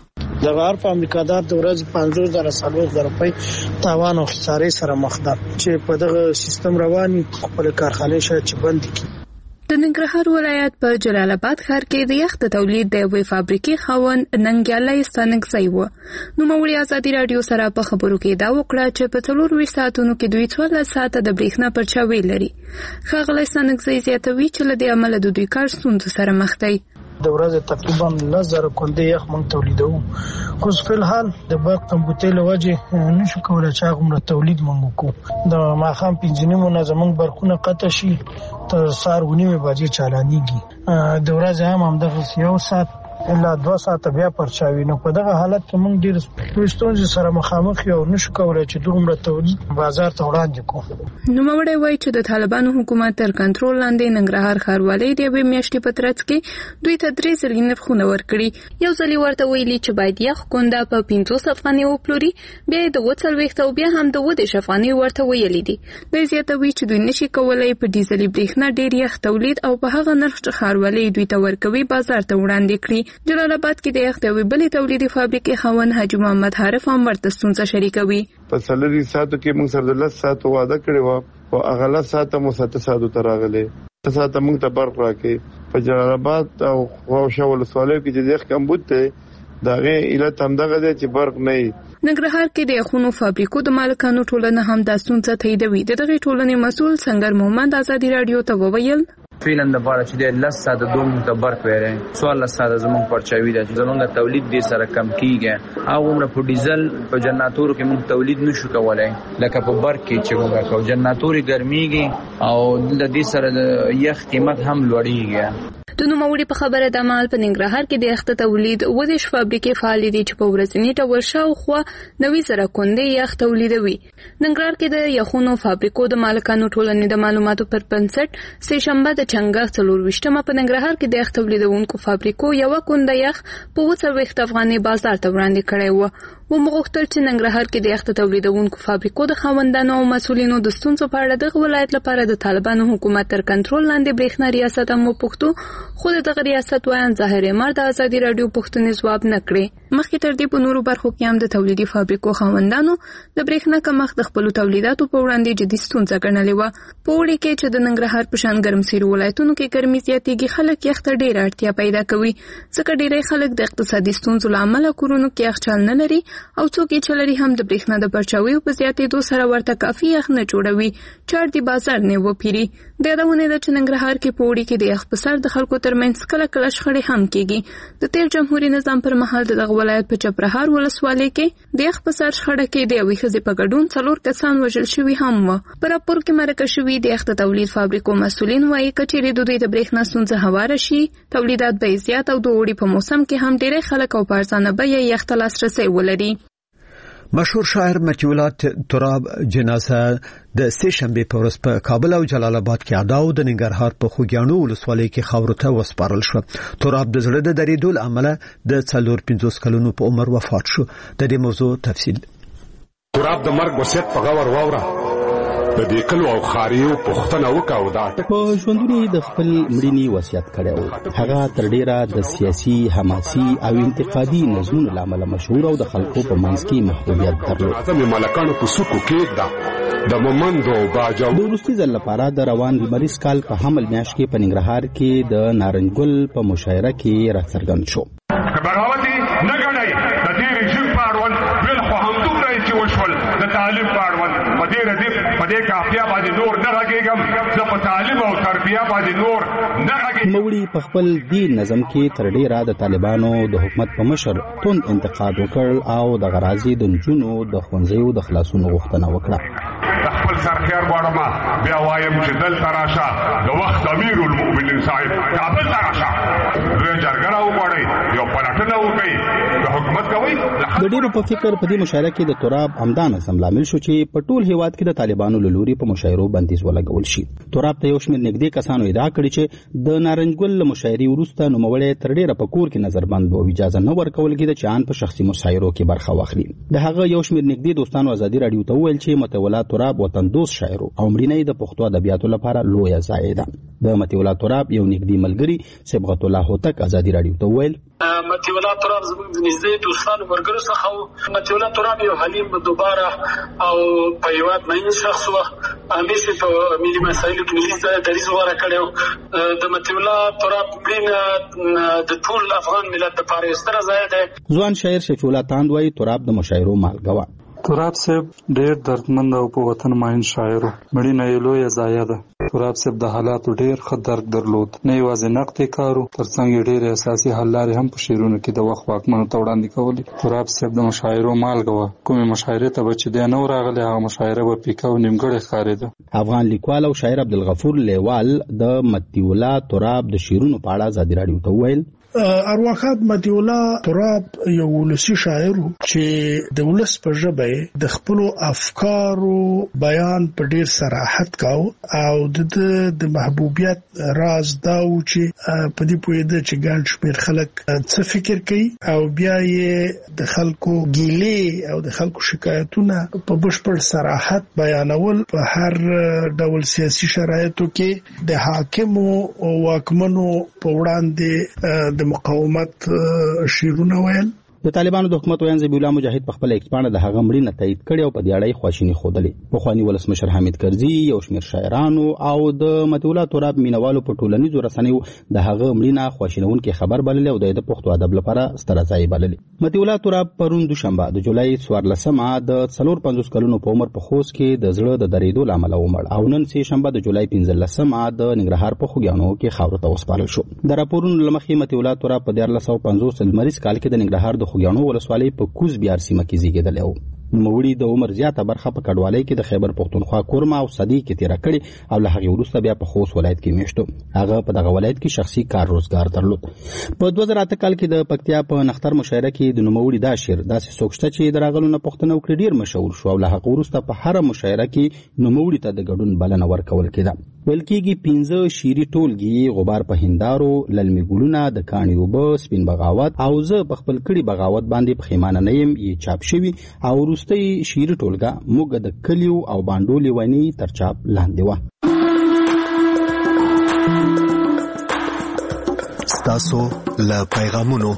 دغه هر فابریکادار د ورځې پنځوس زره څلوېښت زره روپۍ تاوان او خسارې سره مخ ده چې په دغه سیستم رواني خپل کارخانې شاید چې بند کړي. د ننګرهار ولایت په جلال آباد ښار کې د یخ د تولید د یوې فابریکې خاوند ننګیالی ستانکزی و. نوموړي ازادي رادیو سره په خبرو کې دا وکړه چې په څلور ساعتونو کې دوی څوارلس ساعته د برېښنا پرچاوي لري. ښاغلی ستانکزی زیاتوي چې له دې امله د دوی کار ستونزو سره مخ دی. د ورځې تقریبا لس زره کندې یخ موږ تولیدوو خو فلحال د برق کمبوتۍ له وجې نشو کولی چې هغومره تولید موږ وکړو. د ماښام پنځه نیمو نه زموږ برقونه قطع شي تر سهار اوه نیمې بجې چالانېږي. د ورځې هم همدغسې یو ساعت الا دوه ساعته بیا پرچاوي. نو په دغه حالت کې موږ ډېر لویې ستونزې سره مخامخ یو نشو کولی چې دومره تولید بازار ته وړاندې کړو. نوموړی وایي چې د طالبانو حکومت تر کنټرول لاندې ننګرهار ښاروالۍ د یوې میاشتې په ترڅ کې دوی ته درې ځلې نرخونه ورکړي. یو ځل یې ورته ویلي چې باید یخ کونده په پنځوس افغانۍ وپلوري، بیا یې د اووه څلوېښت او بیا هم د اووه دېرش افغانۍ ورته ویلي دي. دی زیاتوي چې دوی نشي کولی په ډیزلي برېښنا ډېر یخ تولید او په هغه نرخ چې ښاروالۍ دوی ته ورکوي بازار ته وړاندې کړي. جلال آباد کې د یخ د یوې بلې تولیدي فابریکې خاوند حاجي محمد حارف هم ورته ستونزه شریکوي. په څلورو ساعتو کې موږ سره د لس ساعتو وعده کړې وه او هغه لس ساعته مو اته ساعتو ته راغلی ته ساعته موږ ته برق راکړي. په جلال آباد او خواوشا ولسوالیو کې چې د یخ کمبود دی د هغې علت همدغه دی چې برق نه وي. ننګرهار کې د یخونو فابریکو د مالکانو ټولنه هم دا ستونزه تاییدوي. د دغې ټولنې مسؤل سنگر محمد ازادي رادیو ته وویل فعلا د بار چې د لس ساعت دوم ته برق وره څوارلس ساعت زموږ پرچاوي ده چې زموږ تولید دې سره کم کیږي. او عمر په ډیزل په جنراتورو کې موږ تولید نشو کولای لکه په برق کې چې موږ کو جنراتوري ګرميږي او د دې سره د یخ قیمت هم لوړیږي. د نوموړي په خبره د مال په ننګرهار کې د یخ تولید اووه دېرش فابریکې فعال دي چې په ورځني ډول شاوخوا نوي زره کندې یخ تولیدوي. ننګرهار کې د یخونو فابریکو د مالکانو ټولنې د معلوماتو پر بنسټ سه شنبه د چنګاښ څلور ویشتمه په ننګرهار کې د یخ تولیدونکو فابریکو یوه کنده یخ په اووه څلوېښت افغانۍ بازار ته وړاندې کړی و. ومغوښتل چې ننګرهار کې د یخ تولیدونکو فابریکو د خاوندانو او مسؤلینو د ستونزو په اړه دغه ولایت لپاره د طالبانو حکومت تر کنټرول لاندې برېښنا ریاست هم وپوښتو خو د دغه ریاست وایان ظاهر عمر د ازادي رادیو پوښتنې ځواب نه کړې. مخکې تر دې په نورو برخو کې هم د تولیدي فابریکو خاوندانو د برېښنا کمښت د خپلو تولیداتو په وړاندې جدي ستونزه ګڼلې وه. په اوړي کې چې د ننګرهار په شان ګرمسیرو ولایتونو کې ګرمي زیاتېږي خلک یخ ته ډېره اړتیا پیدا کوي ځکه ډېری خلک د اقتصادي ستونزو له امله کورونو کې یخچال نه لري او څوک یې چې لري هم د برېښنا د پرچاویو په زیاتېدو سره ورته کافي یخ نه جوړوي چار د بازار نه وپیري. د یادونې ده چې ننګرهار کې په اوړي کې د یخ په سر د خلکو ترمنځ کله کله شخړې هم کېږي. د تېر جمهوري نظام پر مهال د دغه ولایت په چپرهار ولسوالۍ کې د یخ په سر شخړه کې د یوې ښځې په ګډون څلور کسان وژل شوي هم وه. په راپور کې مرکه شوي د یخ د تولید فابریکو مسؤلین وایي که چیرې د دوی د برېښنا ستونزه هواره شي تولیدات به یې زیات او د اوړي په موسم کې هم ډېری خلک او په ارزانه بیه یخ ته لاسرسی ولري. مشهور شاعر متیولات تراب جنازه د سه شنبه په ورځ په کابل او جلال آباد کې ادا او د ننګرهار په خوګیاڼو ولسوالۍ کې خاورو ته وسپارل شو. تراب د زړه د درېدو له امله د څلور پنځوس کلونو په عمر وفات شو. د دې موضوع تفصیل تراب د مرګ وصیت په غور واوره د دې کلو او خاریو پښتنه وکاو دا په ژوندونی د خپل مړینی وصیت کړو. هغه تر ډیره د سیاسي حماسي او انتقادي نظمونو لامل مشهور او د خلکو په منځ کې محبوبیت درلود. اعظم ملکانو په سکو کې دا د مومندو باجو د وروستي ځل لپاره د روان لمریز کال په حمل میاشت کې په ننګرهار کې د نارنجګل په مشاعره کې راڅرګند شو. بغاوتي نه غړای د دې رژیم پاړول بل خو هم دومره چې وشول د تعلیم پاړول په دې ردیف په دې کافیا باندې نور نه راګیږم زه په تعلیم او تربیه باندې نور نه راګیږم. نوموړي په خپل دین نظم کې تر ډیره د طالبانو د حکومت په مشر توند انتقاد وکړ او د غرازي د نجونو د ښوونځیو د خلاصون غوښتنه وکړه. خپل سرخيار غواړم بیا وایم چې دل تراشه د وخت امیر المؤمنین صاحب کابل تراشه رجرګرا وغواړي یو پلاتنه وکړي د حکومت کوي. د ډیرو په فکر په دې مشاعره کې د تراب همدان سم لامل شو چې په ټول هیواد کې د طالبانو لوري په مشاعرو بندیز ولګول شي. تراب ته یو شمېر نږدې کسانو ادعا کړې چې د نارنجګل مشاعري وروسته نوموړی تر ډیره په کور کې نظر بند او اجازه نه ورکول کېده چې ان په شخصي مشاعرو کې برخه واخلي. د هغه یو شمېر نږدې دوستانو ازادي رادیو ته وویل چې متولا تراب وطن دوست شاعر او مړینه د پښتو ادبیاتو لپاره لویه ضایع ده. د متولا تراب یو نږدې ملګری صبغت الله هوتک ازادي رادیو ته وویل متولا تراب زموږ د نږدې دوستانو ورګرو څخه متولا تراب یو حلیم دوباره او په یواد مین شخص و همیشه په ملي مسایلو کې ملي دریځ ورا کړو. د متولا تراب مړینه د ټول افغان ملت لپاره ستره ضایع ده. ځوان شاعر شفیع الله تاند وايي تراب د مشاعرو مالګه. تراب صاحب ډېر دردمند او په وطن ماین شاعر مړینه یې لویه ضایع ده. تراب صاحب د حالاتو ډېر ښه درک درلود، نه یوازې نقد یې کارو ترڅنګ یې ډېرې اساسي حل لارې هم په شعرونو کې د وخت واکمنو ته وړاندې کولې. تراب صاحب د مشاعرو مالګه وه. کومې مشاعرې ته به چې دی نه و راغلی هغه مشاعره به پیکه او نیمګړې ښکارېده. افغان لیکوال او شاعر عبدالغفور لیوال د متولا تراب د شعرونو په اړه ازادي رادیو ته وویل ارواښاد متولا تراب یو ولسي شاعر چې د ولس په ژبه د خپل افکارو بیان په ډیر صراحت کاو او د د محبوبیت راز دا و چې په دې پوهېده چې ګڼ شمېر خلک څه فکر کوي او بیا یې د خلکو ګیلې او د خلکو شکایتونه په بشپړ صراحت بیانول په هر ډول سیاسي شرایطو کې د حاکمو او واکمنو په وړاندې د مقاومت شیرونه ویل. د طالبانو د حکومت ویان ذبیح الله مجاهد په خپل ایکسپانډ د هغه مړینه تایید کړي او په دې اړه خواشیني خوده. پخوانی ولسمشر حامد کرزي یو شمېر شاعرانو او د متولا تراب مینوالو په ټولنیزو رسنیو د هغه مړینه خواشینونکې خبر بللې او د پښتو ادب لپاره ستره ځای بللې. متولا تراب پرون دوشنبه د جولای څوارلسمه د څلور پنځوس کلونو په عمر په خوست کې د زړه د درېدو لامل ومړ او نن سه شنبه د جولای پنځلسمه د ننګرهار په خوګیانو کې خاورو ته وسپارل شو. د راپورونو لمخې متولا تراب په دیارلس سوه پنځوس لمریز کال کې د ننګرهار د خوګیانو ولسوالۍ په کوز بیار سیمه کې زیږیدلی و. نوموړي د عمر زیاته برخه په کډوالۍ کې د خیبر پښتونخوا کورما او صدی کې تیره کړې او له هغې وروسته بیا په خوست ولایت کې میشتو. هغه په دغه ولایت کې شخصي کار روزګار درلود. په دوه زره اته کال کې د پکتیا په نختر مشاعره کې د نوموړي دا شعر داسې څوک شته چې د راغلو نه پوښتنه وکړي ډېر مشهور شو او له هغه وروسته په هره مشاعره کې نوموړي ته د ګډون بلنه ورکول کېده. ویل کېږي پنځه شعري ټولګي غبار په هندارو، للمي ګلونه، د کاڼي اوبه، سپین بغاوت او زه په خپل کړي بغاوت باندې پښیمانه نه یم یې چاپ شوي او وروستۍ شعري ټولګه موږ د کلیو او بانډو لیونی تر چاپ لاندې وه. ستاسو له پیغامونو.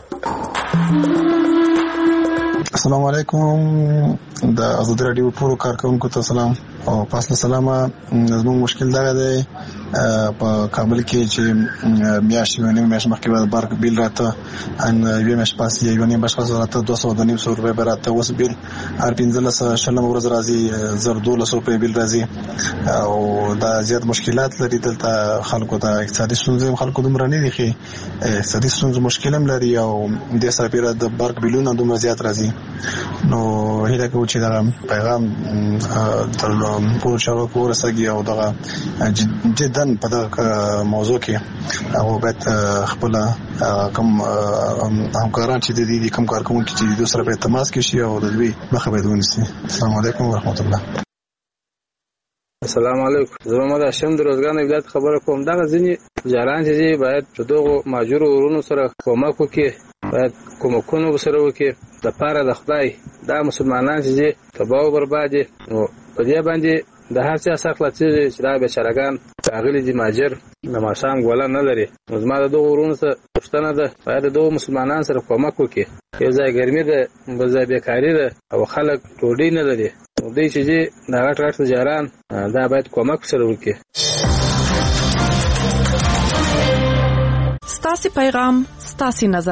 السلام علیکم د ازادي رادیو ټولو کارکونکو ته سلام او پاسله سلامه. زموږ مشکل دا دی په کابل کې چې میاشتې ونیم میاشت مخکې به برق بیل راته ان یوې میاشت پاسې یوې نیم بشپړ راته دوه سوه د نیم سوه روپۍ به راته اوس بیل هر پنځلس شلم ورځ راځي زر دولس روپۍ بیل راځي او دا زیات مشکلات لري دلته خلکو ته. اقتصادي ستونزې هم خلکو دومره نه دي ښې اقتصادي ستونزې مشکل هم لري او دې سره پیره د برق بیلونه دومره زیات راځي. نو هیله کوو چې دغه پیغام تر ټولو چارواکو ورسېږي او دغه جدا په دغه موضوع کې هغه باید خپل کوم همکاران چې د دې کوم کارکوونکي چې د سره په تماس کې شي او د دوی مخه باید ونیسي. السلام علیکم ورحمت الله. السلام علیکم. زه محمد هاشم د روزګان ولایت خبره کوم. دغه ځینې جاران چې باید په دغه ماجور ورونو سره کومک وکړي باید کومکونه وسره وکړي د پاره د خدای دا مسلمانان چې تباہ او برباد نو په دې باندې د هر څه سره چې دا بیچارهګان تاغلی دي ماجر د ماشام ګولا نه لري نو زما د دوه ورونو سره پښتنه ده باید د دوه مسلمانان سره کومک وکړي یو ځای ګرمي ده بل ځای بیکاری ده او خلک ټوډي نه لري نو دوی چې دا غټ غټ تجاران دا باید کومک سره وکړي. ستاسو پیغام ستاسو نظر.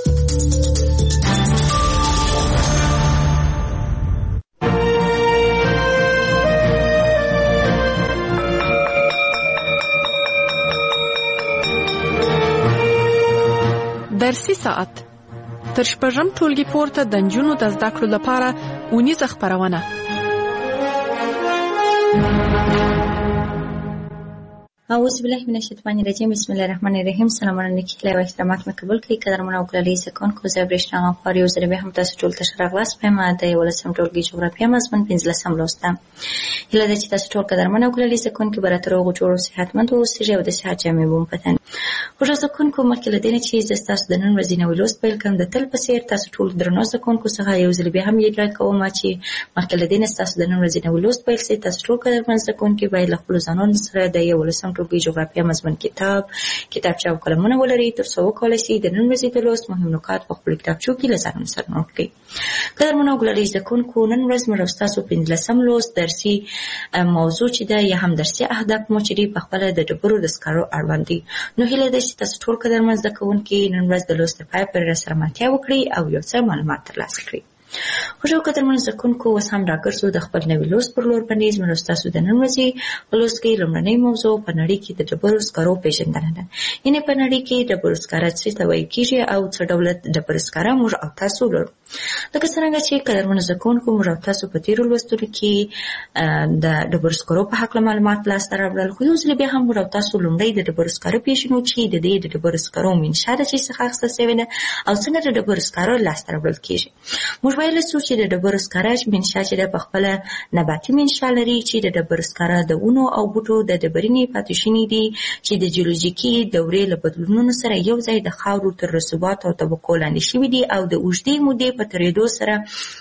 درسي ساعت تر شپږم ټولګي پورته د نجونو د زده کړو لپاره اونیزه خپرونه. اعوذ بالله من الشیطان الرجیم. بسم الله الرحمن الرحیم. سلام علیکم له احترامات مې قبول کړئ قدرمن او کلالي سکون کو زه برښنا غفار یو زره به هم تاسو ټول ته شراغلاس پېما د ولسم ټولګي جغرافیه مضمون پنځلسم لوسته. هله د چې تاسو ټول قدرمن او کلالي سکون کې براتر او جوړو صحتمند او سړي او د صحت جامې بوم پتن. خوشا سکون کو مکه لدینه چې تاسو د نن ورځې نو لوست پیل کوم د تل په سیر تاسو ټول درنو سکون کو څخه یو زره به هم یې کوم چې مکه لدینه تاسو د نن ورځې نو لوست پیل سي تاسو ټول قدرمن سکون کې باید خپل ځانون سره د یو ولسم ټولګي جغرافیه مضمون کتاب کتابچه او قلمونه ولري تر څو وکولای شي د نن ورځې د لوست مهم نکات په خپل کتابچو کې لزان سره نوٹ کړئ. قدرمن او کلالي سکونکو نن ورځ موږ تاسو پنځلسم لوست درسي موضوع چې دا یا هم درسي اهداف مو چې په خپل د ډبرو د سکارو اړوند دي. نو هیله ده چې تاسو ټول قدرمن زکونکي نن ورځ د لوست په پای سره ماتیا وکړي او یو څه معلومات ترلاسه کړئ. خوشو قدرمن زکونکو اوس هم راګرځو د خپل نوي لوست پر لور باندې موږ تاسو د نن ورځې لوست کې لومړنۍ موضوع په نړۍ کې د ډبرو سکارو پیژندنه ده. یعنې په نړۍ کې د ډبرو سکاره څه ته وایي کېږي او څه ډول ډبرو سکاره موږ او تاسو لرو. لکه څنګه چې قدرمن زکونکو موږ او تاسو په تیرو لوستونو کې د ډبرو سکارو په حق معلومات لاسته راوړل خو یو ځل بیا هم موږ او تاسو لومړی د ډبرو سکاره پیژنو چې د دې د ډبرو سکارو منشا د څه څخه اخیستل شوې ده او څنګه د ډبرو سکارو لاسته راوړل کېږي. موږ ویل څو چې د ډبرو سکاره منشا چې د خپل نباتي منشا لري چې د ډبرو سکاره د ونو او بوټو د ډبرینې پاتې شونې دي چې د جیولوژیکي دورې له بدلونونو سره یو ځای د خاورو تر رسوبات او طبقو لاندې شوي دي او د اوږدې مودې په تېرېدو سره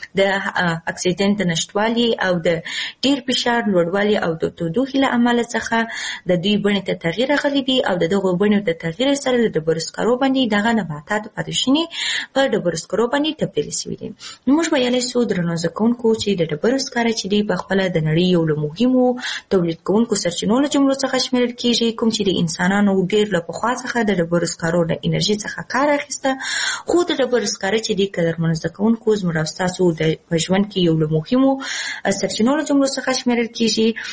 د اکسیجن د نشتوالي او د ډیر فشار لوړوالي او د تودوخې له امله څخه د دوی بڼې ته تغییر راغلی دی او د دغو بڼو د تغییر سره د ډبرو سکارو باندې دغه نباتاتو پاتې شونې په ډبرو سکارو باندې تبدیل شوي دي. موږ ویلی سو درنو زکونکو چې د ډبرو سکاره چې دی په خپله د نړۍ یو له مهمو تولید کوونکو سرچینو له جملو څخه شمیرل کېږي کوم چې د انسانانو ډېر له پخوا څخه د ډبرو سکارو له انرژي څخه کار اخیسته. خو د ډبرو سکاره چې دی قدرمنو زکونکو زموږ او ستاسو د ژوند کې یو له مهمو سرچینو له جملو څخه شمیرل کېږي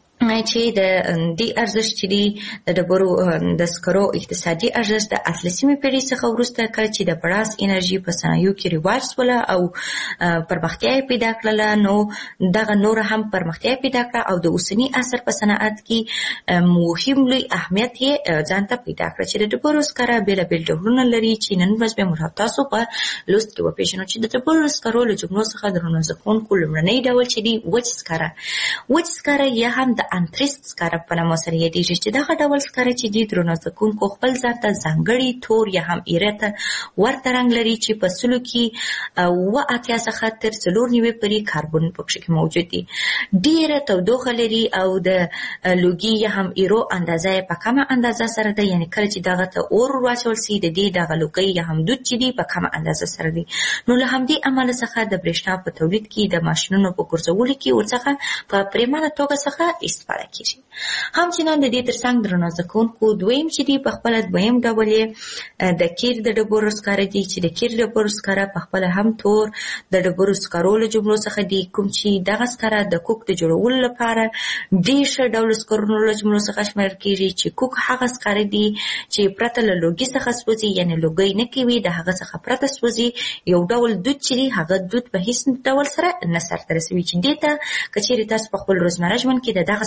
چې د دې ارزښت چې دی د ډبرو د سکرو اقتصادي ارزښت د اتلسمې پېړۍ څخه وروسته کله چې د بړاس انرژي په صنایعو کې رواج شوله او پرمختیا یې پیدا کړله نو دغه نور هم پرمختیا یې پیدا کړه او د اوسني عصر په صنعت کې مهم لوی اهمیت یې ځان ته پیدا کړه چې د ډبرو سکاره بېلابېل ډولونه لري چې نن ورځ به موږ تاسو په لوست کې وپېژنو چې د ډبرو سکرو له جملو څخه درنو زکونکو لومړنی ډول چې دی وچ سکاره وچ سکاره یا هم د انتریست سکاره په نامه سره یادېږي چې دغه ډول سکاره چې دی درنو زکونکو خپل ځان ته ځانګړي تور یا هم ایره ته ورته رنګ لري چې په سلو کې اوه اتیا څخه تر څلور نیوي پورې کاربن پکښې کې موجود دي. ډېره تودوخه لري او د لوګي یا هم ایرو اندازه یې په کمه اندازه سره ده یعنې کله چې دغه ته اور واچول سي د دې دغه لوګي یا هم دود چې دی په کمه اندازه سره دی. نو له همدې امله څخه د برېښنا په تولید کې د ماشینونو په ګرځولو کې ورڅخه په پرېمانه توګه څخه استفاده کېږي. همچنان د دې ترڅنګ درنو زکونکو دویم چې دی په خپله دویم ډول یې د کیر د ډبرو سکاره دي چې د کیر ډبرو سکاره په خپله هم تور د ډبرو سکارو له جملو څخه دي کوم چې دغه سکاره د کوک د جوړولو لپاره ډېر ښه ډول سکرونو له جملو څخه شمیرل کېږي چې کوک هغه سکاره دي چې پرته له لوګي څخه سوځي یعنې لوګی نه کوي د هغه څخه پرته سوځي یو ډول دود چې دی هغه دود په هیڅ ډول سره نه سرته رسوي چې دې ته که چېرې تاسو په خپل روزمره ژوند کې د دغه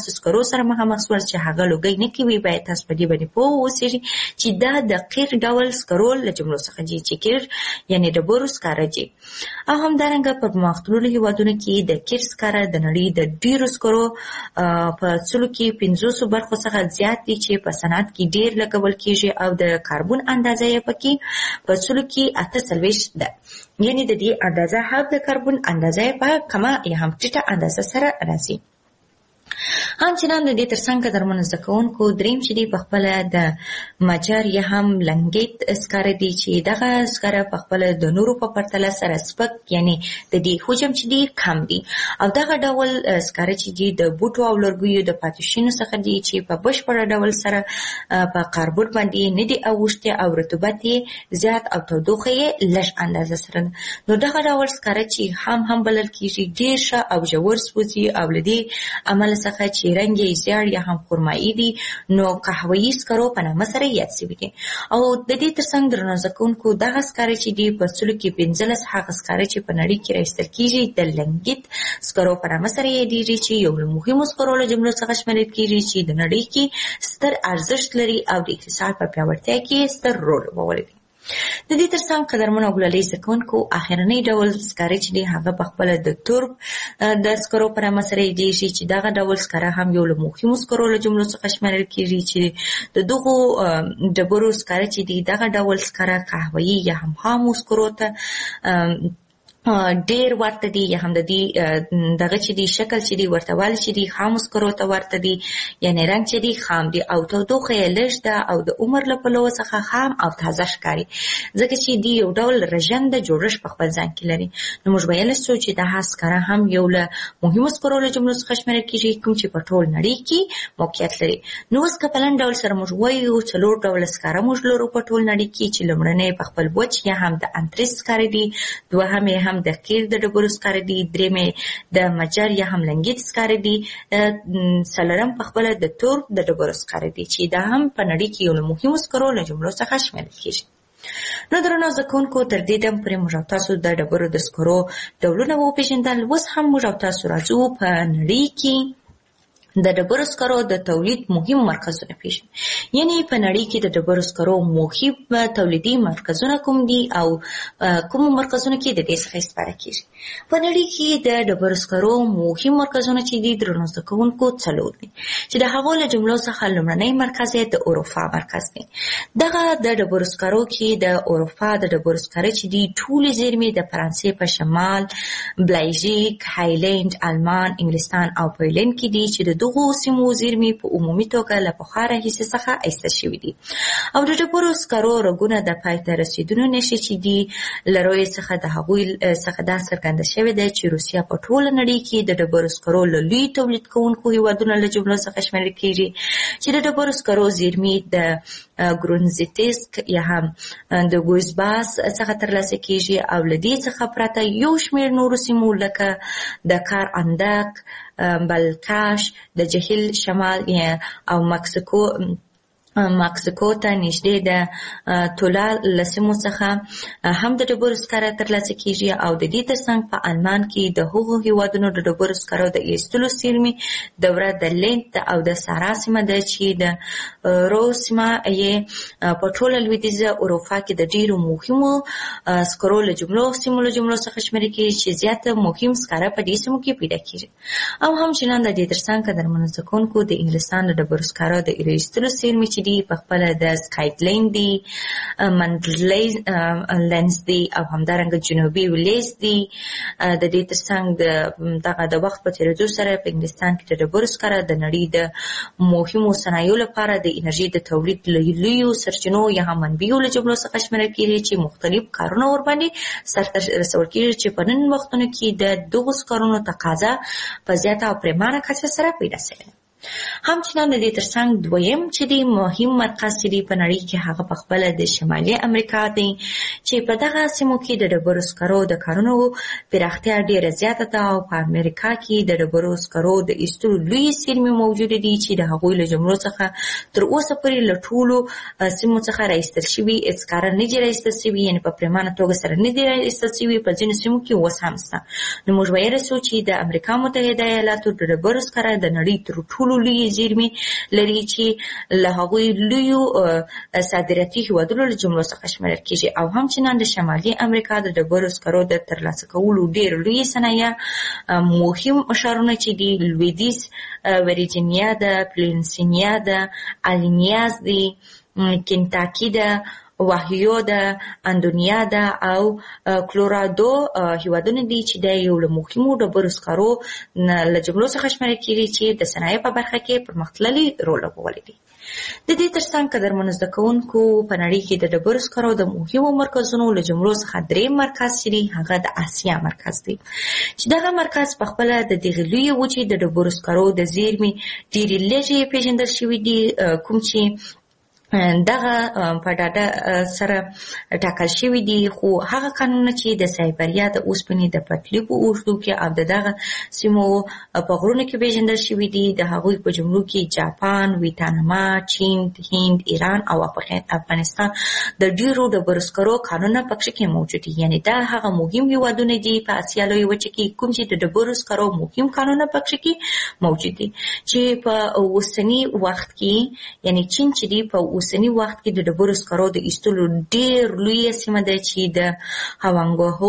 تاسو سکرو سره مخامخ شول چې هغه لوګي نه کوي، باید تاسو په دې باندې پوه اوسئ چې دا د قیر ډول سکرو له جملو څخه دي چې قیر یعنی ډبرو سکاره دي. او همدارنګه په پرمختللو هیوادونو کې د قیر سکاره د نړۍ د ډیرو سکرو په څلو کې پنځوسو برخو څخه زیات دي چې په صنعت کې ډیر لګول کیږي او د کاربن اندازه یې پکې په څلو کې اته څلوېښت ده. یعنی د دې اندازه هم د کاربن اندازه په کمه یا هم ټیټه اندازه سره راځي. همچنان د دې ترڅنګ قدرمنو زده کوونکو دریم چې دی په خپله د مجر یا هم لنګیت سکاره دی چې دغه سکاره په خپله د نورو په پرتله سره سپک یعنی د دې حجم چې دی کم دی او دغه ډول سکاره چې دی د بوټو او لرګیو د پاتې شونو څخه دی چې په بشپړه ډول سره په کاربن باندې نه دی اوښتي او رطوبت یې زیات او تودوخه یې لږ اندازه سره. نو دغه ډول سکاره چې هم هم بلل کېږي ډېر ښه او ژور سوځي او له دې عمله څخه چې رنګ یې زیړ یا هم خرمایي دي نو قهوه‌يي سکرو په نامه سره یاد شوي دي. او د دې ترڅنګ درنو زده کوونکو دغه سکاره چې دي په څلو کې پنځلس هغه سکاره چې په نړۍ کې راایستل کېږي د لنګیت سکرو په نامه سره یادېږي چې یو له مهمو سکرو له جملو څخه شمیرل کېږي چې د نړۍ کې ستر ارزښت لري او د اقتصاد په پیاوړتیا کې ستر رول لوبولی دی. د دې ترڅنګ قدرمنو او ګلالي زده کوونکو اخرنی ډول سکاره چې دی هغه په خپله د تورب د سکرو په نامه سره یادېږي چې دغه ډول سکاره هم یو له مهمو سکرو له جملو څخه شمیرل کېږي چې د دغو ډبرو سکاره چې دی دغه ډول سکاره قهوه‌يي یا هم خامو سکرو ته ډیر ورته دي یا هم د دې دغه چې دی شکل چې دی ورته والی چې دی خامو سکرو ته ورته دي یعنی رنګ چې دی خام دی او تودوخه یې لږ ده او د عمر له پلوه څخه خام او تازه ښکاري ځکه چې دی یو ډول رژنده جوړښت په خپل ځان کې لري. نو موږ ویلی شو چې دغه سکاره هم یو له مهمو سکرو له جملو څخه شمیرل کېږي کوم چې په ټول نړۍ کې موقعیت لري. نو اوس که په لنډ ډول سره موږ وایو څلور ډوله سکاره موږ لرو په ټول نړۍ کې چې لومړنی په خپل وچ یا هم د انتریس سکاره دي، دوهم یې هم د قیر د ډبرو سکاره دي، درېیم د مجر یا هم لنګیت سکاره دي، څلورم په خپله د تورب د ډبرو سکاره دي چې دا هم په نړۍ کې یو له مهمو سکرو له جملو څخه شمیرل کېږي. نو درنو زده کوونکو تر دې دم پورې موږ او تاسو د ډبرو د سکرو ډولونه وپېژندل. اوس هم موږ او تاسو راځو په نړۍ کې د ډبرو سکرو د تولید مهم مرکزونه پیژنو. یعنی په نړۍ کې د ډبرو سکرو مهم تولیدي مرکزونه کوم دي او کوم مرکزونه کې د دې څخه استفاده کیږي. په نړۍ کې د ډبرو سکرو مهم مرکزونه چې دي درنو زده کوونکو څلور دي چې د هغو له جملو څخه لومړنی مرکز یې د اروپا مرکز دی. دغه د ډبرو سکرو کې د اروپا د ډبرو سکرو چې دي ټولې زیرمې د فرانسې په شمال، بلژیک، هایلند، آلمان، انګلستان او پولنډ کې دي چې د دغو سیمو زیرمې په عمومي توګه له پخوا راهیسې څخه ایستل شوي دي او د ډبرو سکرو رګونه د پای ته رسېدونو نښې چې دي له رویې څخه د هغوی څخه دا څرګنده شوې ده چې روسیه په ټوله نړۍ کې د ډبرو سکرو له لوی تولید کوونکو هېوادونو له جملو څخه شمیرل کېږي چې د ډبرو سکرو زیرمې د ګرونزیتسک یا هم د ګوزباس څخه ترلاسه کېږي او له دې څخه پرته یو شمېر نورو سیمو لکه د کار اندک، بلکاش، د جهیل شمال او مکسیکو مکسیکو ته نږدې د تولا له سیمو څخه هم د ډبرو سکاره ترلاسه کېږي او د دې ترڅنګ په آلمان کې د هغو هېوادونو د ډبرو سکرو د ایستلو سیمې دوره د لینت او د سارا سیمه ده چې د رو سیمه یې په ټوله لویدیځه اروپا کې د ډېرو مهمو سکرو له جملو سیمو له جملو څخه شمیرل کېږي چې زیاته مهم سکاره په دې سیمو کې پیدا کېږي. او همچنان د دې ترڅنګ قدرمنو زده کوونکو د انګلستان د ډبرو سکرو د ایستلو سیمې چې دی په خپله د سکایټلینډ دی، منډلینډز دی او همدارنګه جنوبي ویلیز دی. د دې ترڅنګ دغه د وخت په تېرېدو سره په انګلستان کې د ډبرو سکاره د نړۍ د مهمو صنایعو لپاره د انرژي د تولید له لویو سرچینو یا هم منبعو له جملو څخه شمیرل کېږي چې مختلف کارونه ورباندې سرته رسول کېږي چې په نن وختونو کې د دغو سکارونو تقاضا په زیاته او پرېمانه کچه سره پیدا شوې ده. همچنان د دې ترڅنګ دویم چې دی مهم مرکز چې دی په نړۍ کې هغه په خپله د شمالي امریکا دی چې په دغه سیمو کې د ډبرو سکرو د کارونو پراختیا ډېره زیاته ده او په امریکا کې د ډبرو سکرو د ایستلو لویې زیرمې موجودې دي چې د هغوی له جملو څخه تر اوسه پورې له ټولو سیمو څخه راایستل شوي سکاره نه دي راایستل شوي یعنې په پرېمانه توګه سره نه دي راایستل شوي په ځینو سیمو کې اوس هم شته. نو موږ ویلی شو چې د امریکا متحده ایالاتو د ډبرو سکاره د نړۍ تر ټولو ټولو لوی زیرمې لري چې له هغوی لویو صادراتي هیوادونو له جملو څخه شمیرل کیږي او همچنان د شمالي امریکا د ډبرو سکرو د ترلاسه کولو ډېر لوی صنایع مهم ښارونه چې دي لویدیځ ورجینیا ده، پلینسیلوانیا ده، الینیاز دي، کنتاکی ده، واهیو ده، اندونیا ده او کلورادو هیوادونه دي چې د یو له مهمو ډبرو سکرو له جملو څخه شمیرل کیږي چې د صنایع په برخه کې پرمختللي رول لوبولی دی. د دې ترڅنګ قدرمنو زده کوونکو په نړۍ کې د ډبرو سکرو د مهمو مرکزونو له جملو څخه دریم مرکز چې دی هغه د آسیا مرکز دی چې دغه مرکز په خپله د دغې لویې وچې د ډبرو سکرو د زیرمې ډېرې لږې پیژندل شوي دي کوم چې دغه په ډاډه سره ټاکل شوي دي خو هغه کانونه چې د سایبریا د اوسپنې د پټلۍ په اوږدو کې او د دغه سیمو په غرونو کې پیژندل شوي دي د هغوی په جملو کې جاپان، ویتنام، چین، هند، ایران او افغانستان د ډیرو ډبرو سکرو کانونه پکې کې موجود دي. یعنی دا هغه مهم هیوادونه دي په اسیا لویه وچه کې کوم چې د ډبرو سکرو مهم کانونه پکې کې موجود دي چې په اوسني وخت کې یعنی چین چې دی په اوسني وخت کې د ډبرو سکرو د ایستلو ډېر لویه سیمه ده چې د هوانګوهو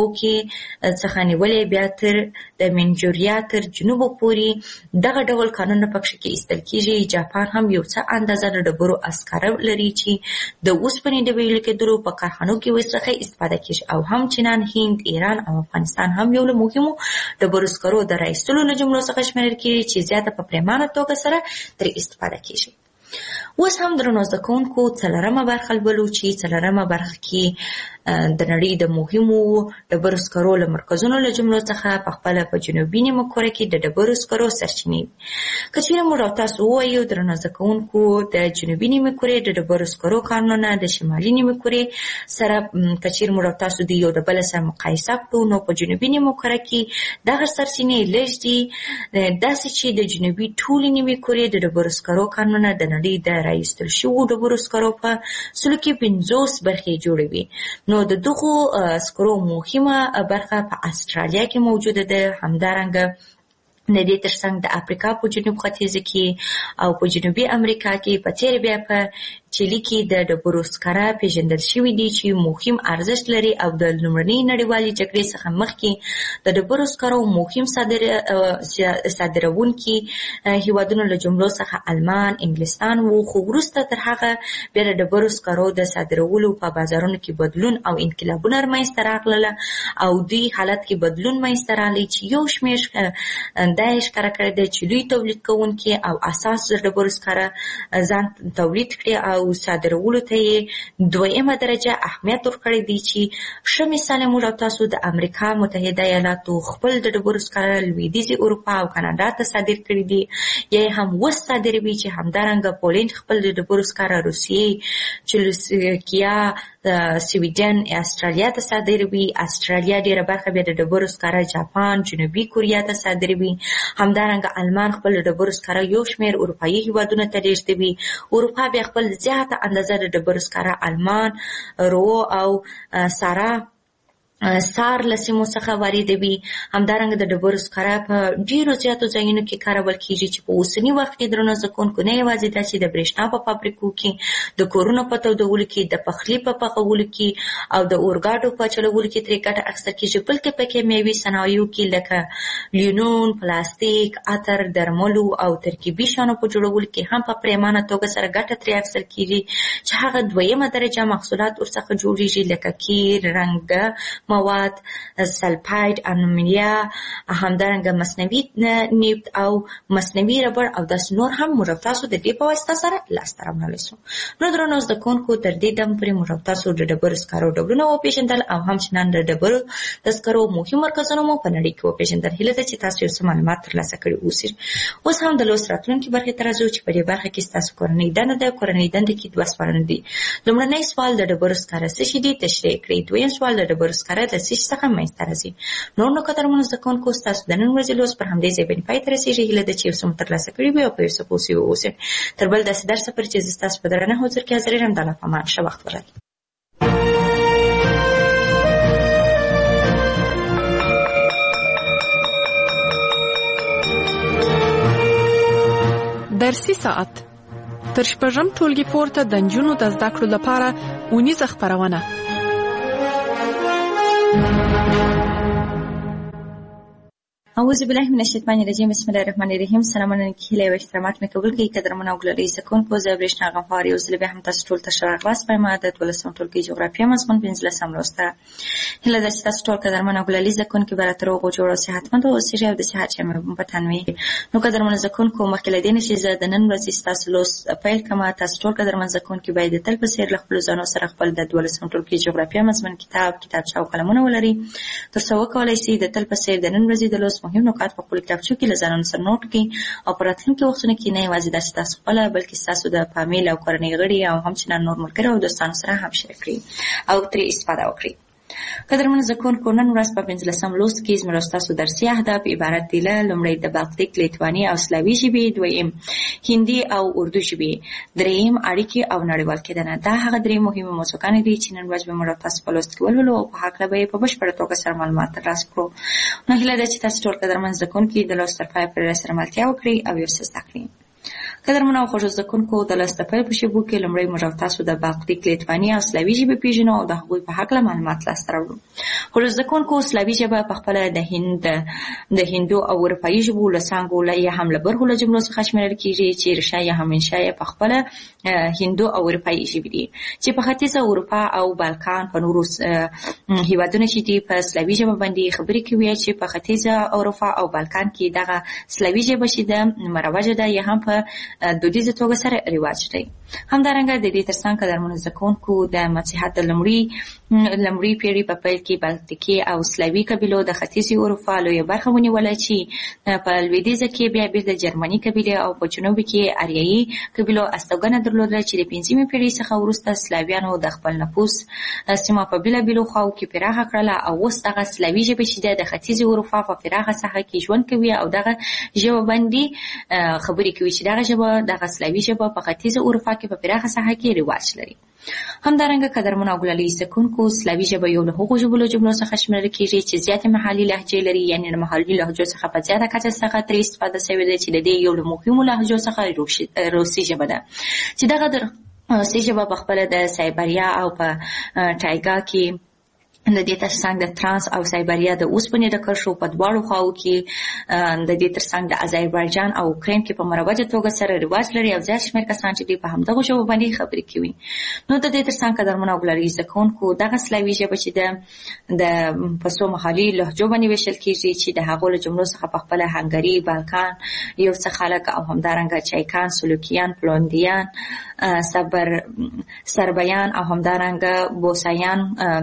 کې څخه نیولې بیا تر د منچوریا تر جنوب پورې دغه ډول کانونه پکې کې ایستل کېږي. جاپان هم یو څه اندازه د ډبرو اسکاره لري چې د اوسپنې د ویلې کېدلو په کارخانو کې ورڅخه استفاده کېږي او همچنان هند، ایران او افغانستان هم یو له مهمو ډبرو سکرو د رایستلو له جملو څخه شمیرل کېږي چې زیاته په پریمانه توګه سره ترې استفاده کېږي. اوس هم درنو زده کوونکو څلورمه برخه لولو چې څلورمه برخه کې د نړۍ د مهمو ډبرو سکرو له مرکزونو له جملو څخه په خپله په جنوبي نیمه کره کې د ډبرو سکرو سرچینې دي. که چیرې موږ او تاسو ووایو درنو زده کوونکو د جنوبي نیمه کرې د ډبرو سکرو کانونه د شمالي نیمه کرې سره که چیرې موږ او تاسو د یو د بل سره مقایسه کړو نو په جنوبي نیمه کره کې دغه سرچینې لږ دي داسې چې د جنوبي ټولې نیمې کرې د ډبرو سکرو کانونه د نړۍ د رایستل شوو ډبرو سکرو په سلو کې پنځوس برخې جوړوي. نو د دغو سکرو مهمه برخه په استرالیا کې موجوده ده، همدارنګه د دې ترڅنګ د افریقا په جنوب ختیځ کې او په جنوبي امریکا کې په څېر بیا په چیلي کې د ډبرو سکاره پیژندل شوي دي چې مهم ارزښت لري او د لومړنۍ نړیوالې جګړې څخه مخکې د ډبرو سکرو مهم صادروونکي هیوادونو له جملو څخه آلمان، انګلستان وو خو وروسته تر هغه بیا د ډبرو سکرو د صادرولو په بازارونو کې بدلون او انقلابونه رامنځته راغلل او دوی حالت کې بدلون منځته راغلی چې یو شمېر دا یې ښکاره کړی دی چې لوی تولید کوونکي او اساس د ډبرو سکاره ځان تولید کړي او صادرولو ته یې دویمه درجه اهمیت ورکړی دی چې ښه مثال یې موږ او تاسو د امریکا متحده ایالاتو خپل د ډبرو سکاره لویدیځې اروپا او کاناډا ته صادر کړي دي یا یې هم اوس صادروي چې همدارنګه پولینډ خپل د ډبرو سکاره روسیې، چلوسلوواکیا، سویډن استرالیا ته صادروي. استرالیا ډېره برخه بیا د ډبرو سکاره جاپان، جنوبي کوریا ته صادروي. همدارنګه آلمان خپل د ډبرو سکاره یو شمېر اروپایي هیوادونو ته لیږدوي. اروپا بیا خپل زیاته اندازه د ډبرو سکاره آلمان، رو او سارا سار له سیمو څخه واردوي. همدارنګه د ډبرو سکاره په ډېرو زیاتو ځایونو کې کارول کېږي چې په اوسني وخت کې درنو زده کوونکو نه یوازې دا چې د برېښنا په فابریکو کې د کورونو په تودولو کې د پخلي په پخولو کې او د اورګاډو په چلولو کې ترې ګټه اخیستل کېږي بلکې پکې مېوې صنایعو کې لکه لیونون، پلاستیک، عطر، درملو او ترکیبي شیانو په جوړولو کې هم په پریمانه توګه سره ګټه ترې اخیستل کېږي چې هغه دویمه درجه محصولات ورڅخه جوړېږي لکه قیر، رنګه مواد، سلفاید، المونیا، همدارنګه مصنوعي نفت او مصنوعي ربړ او داسې نور هم موږ تاسو د دې په واسطه سره لاسته راوړلی سو. نو درنو زده کوونکو تر دې دم پورې موږ تاسو د ډبرو سکرو ډولونه وپېژندل او همچنان د ډبرو د سکرو مهم مرکزونه مو په نړۍ کې وپېژندل. هیله ده چې تاسو یو څه معلومات ترلاسه کړي اوسئ. اوس هم د لوست راتلونکي برخې ته راځو چې په دې برخه کې ستاسو کورنۍ دنده ده. کورنۍ دنده کې دوه سوالونه دي. لومړنی سوال د ډبرو سکاره څه شي دي تشریح کړئ. دویم سوال د ډبرو سکاره د څه شي څخه منځته راځي. نور نو قدرمنو زده کوونکو ستاسو د نن ورځې لوست پر همدې ځای باندې پای ته رسېږي. هیله ده چې یو څه مو ترلاسه کړي وي او په یو څه پوه سوي واوسئ. تر بل داسې درسه پورې چې زه ستاسو په درنه حضور کې حاضر یم. د الله په امان. ښه وخت ولرئ. درسي ساعت تر شپږم ټولګي پورته د نجونو د زده کړو لپاره اونیزه خپرونه. اعوذ بالله من الشیطان الرجیم. بسم الله الرحمن الرحیم. سلام علیکم و احترامات مې قبول کړئ قدرمن او ګلري زکون کو زبرشنا غفار یو ځل به هم تاسو ټول ته شراغلاس په ماده ولسم ټولګي جغرافیه مضمون پنځلسم لوسته. هله د تاسو ټول قدرمن او ګلري زکون کې براتر او جوړو صحتمند او سړي او د صحت شمه په تنوي. نو قدرمن زکون کو مخکله دین شي زه د نن ورځې تاسو لوس پیل کما تاسو ټول قدرمن زکون کې باید تل په سیر خپل ځانو سره خپل د ولسم ټولګي جغرافیه مضمون کتاب کتابچه او قلمونه ولري. تر څو کولای شي د تل په سیر د نن ورځې د لوس مهم نکات په خپل کتابچو کې لزانو سره نوٹ کړئ او په راتلونکي وختونو کې نه یوازې د تاسو خپل بلکې تاسو د فامیل او کورنۍ غړي او همچنان نور ملګري او دوستانو سره هم شریک کړئ او ترې استفاده وکړئ. قدرمن زکون کو نن ورځ په پنځلسم لوست کې زموږ تاسو درسي اهداف عبارت دي له لومړی د بالتیک لیتوانی او سلاوي ژبې، دویم هندي او اردو ژبې، دریم اړیکې او نړیوال کېدنه. دا هغه درې مهمه موضوعګانې دي چې نن ورځ به موږ تاسو په لوست کې ولولو او په هکله به په بشپړه توګه سره معلومات ترلاسه کړو. نو هیله ده چې تاسو ټول قدرمن زکون کې د لوست تر پایه پورې سره ملتیا وکړئ او یو څه زده کړئ. قدرمن او خوږ زکونکو د لوست په پیل په شیبو کې لومړی موږ تاسو د بالتیک لیتوانی او سلاوي ژبې پیژنو او د هغوی په هکله معلومات لاسته راوړو. خوږ زکونکو سلاوي ژبه په خپل د هند د هندو او اروپایي ژبو له څانګو له یا هم له برخو له جملو څخه شمیرل کیږي چې ریښه یا هم منشا یې په خپل هندو او اروپایي ژبې دي چې په ختیځه اروپا او بالکان په نورو هیوادونو کې دي په سلاوي ژبه باندې خبرې کوي چې په ختیځه اروپا او بالکان کې دغه سلاوي ژبه چې د مروجه ده یا هم په دودیزه توګه سره رواج دی. همدارنګه د دې ترڅنګ قدرمن زکونکو د مسیحیت د لومړي لومړي پیړۍ په پیل کې بالتیکي او سلاوي قبیلو د ختیځې اروپا لویه برخه ونیوله چې په لویدیځه کې بیا بیرته جرمني قبیلې او په جنوب کې اریایي قبیلو استوګنه درلودله چې د پنځمې پیړۍ څخه وروسته سلاویانو د خپل نفوس سیمه په بېلابېلو خواو کې پراخه کړله او اوس دغه سلاوي ژبه چې د ختیځې اروپا په پراخه ساحه کې ژوند کوي او دغه ژبه باندې خبرې کوي چې دغه ژبه دغه سلاوي ژبه په ختیځه اروپا کې په پراخه ساحه کې رواج لري. همدارنګه قدرمن او ګلالي زکونکو سلاوي ژبه یو له هغو ژبو له جملو څخه شمیرل کیږي چې زیاتې محلي لهجې لري، یعنې د محلي لهجو څخه په زیاته کچه څخه ترې استفاده شوې ده چې د دې یو له مهمو لهجو څخه روسي ژبه ده چې دغه د روسي ژبه په خپله د سایبریا او په ټایګا کې د دې ترڅنګ د ترانس او سایبریا د اوسپنې د کرښو په دواړو خواو کې د دې ترڅنګ د آذربایجان او اوکراین کې په مروجه توګه سره رواج لري او زیات شمېر کسان چې دوی په همدغو ژبو باندې خبرې کوي. نو د دې ترڅنګ قدرمن او ګلالي زکونکو دغه سلاوي ژبه چې د د په څو محلي لهجو باندې ویشل کېږي چې د هغو له جملو څخه په خپله هنګري، بالکان یو څه خلک او همدارنګه چایکان، سلوکیان، پلوندیان، صبر سربیان او همدارنګه بوسایان،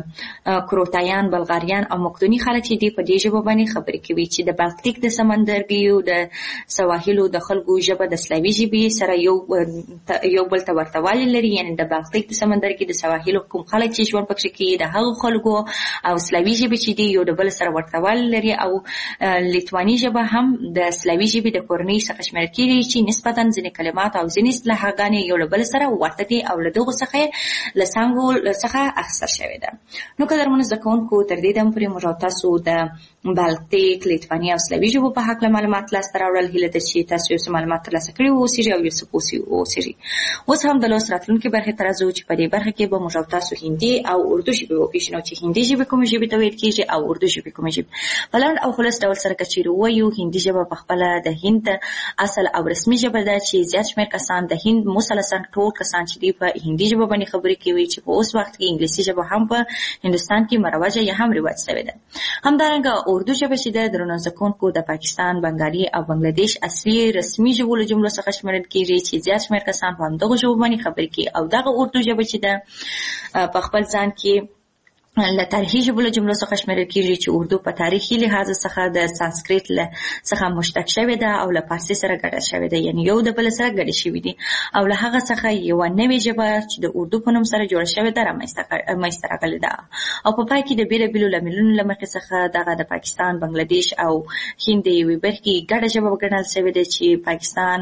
کروتایان، بلغاریان او مقدوني خلک چې دی په دې ژبه باندې خبرې کوي چې د بالتیک د سمندرګیو د سواحلو د خلکو ژبه د سلاوي ژبې سره یو یو بل ته ورته والی لري. یعنې د بالتیک د سمندرګي د سواحلو کوم خلک چې ژوند پکې کوي د هغو خلکو او سلاوي ژبې چې دی یو د بل سره ورته والی لري. او لیتوانی ژبه هم د سلاوي ژبې د کورنۍ څخه شمیرل کېږي چې نسبتا ځینې کلمات او ځینې اصطلاحګانې یو له بل سره ورته دي او له دغو څخه له څانګو څخه اخیستل شوې ده. نو قدرمنو زده کوونکو تر دې دمه پورې موږ تاسو د بالتیک، لیتوانی او سلاوي ژبو په هکله معلومات لاسته راوړل. هیله ده چې تاسو یو څه معلومات ترلاسه کړي واوسئ او یو څه پوه واوسئ. اوس هم د لوست راتلونکې برخې ته راځو چې په دې برخه کې به موږ تاسو هندي او اردو ژبې وپېژنو چې هندي ژبې کومې ژبې ته ویل کېږي او اردو ژبې کومې ژبې. په لنډ او خلاص ډول سره که چېرې ووایو هندي ژبه په خپله د هند اصل او رسمي ژبه ده چې زیات شمېر کسان د هند مثلثاً ټول کسان چې دي په هندي ژبه باندې خبرې کوي چې په اوس وخت کې انګلیسي ژبه هم په هندوستان کې مروجه یا هم رواج شوې ده. همدارنګه اردو ژبه چې ده درنو زکونکو د پاکستان، بنګالي او بنگلاديش اصلي رسمي ژبو له جملو څخه شمیرل کېږي چې زیات شمېر کسان په همدغو ژبو باندې خبرې کوي. او دغه اردو ژبه چې ده په خپل ځان کې له تاریخي ژبو له جملو څخه شمیرل کېږي چې اردو په تاریخي لحاظ څخه د سانسکریت له څخه مشتق شوې ده او له فارسي سره ګډه شوې ده، یعنې یو د بل سره ګډې شوي دي او له هغه څخه یوه نوې ژبه چې د اردو په نوم سره جوړه شوې ده رامنځته راغلې ده. او په پای کې د بېلابېلو لاملونو له مخې څخه دغه د پاکستان، بنګلاديش او هند د یوې برخې ګډه ژبه وګڼل شوې ده چې پاکستان،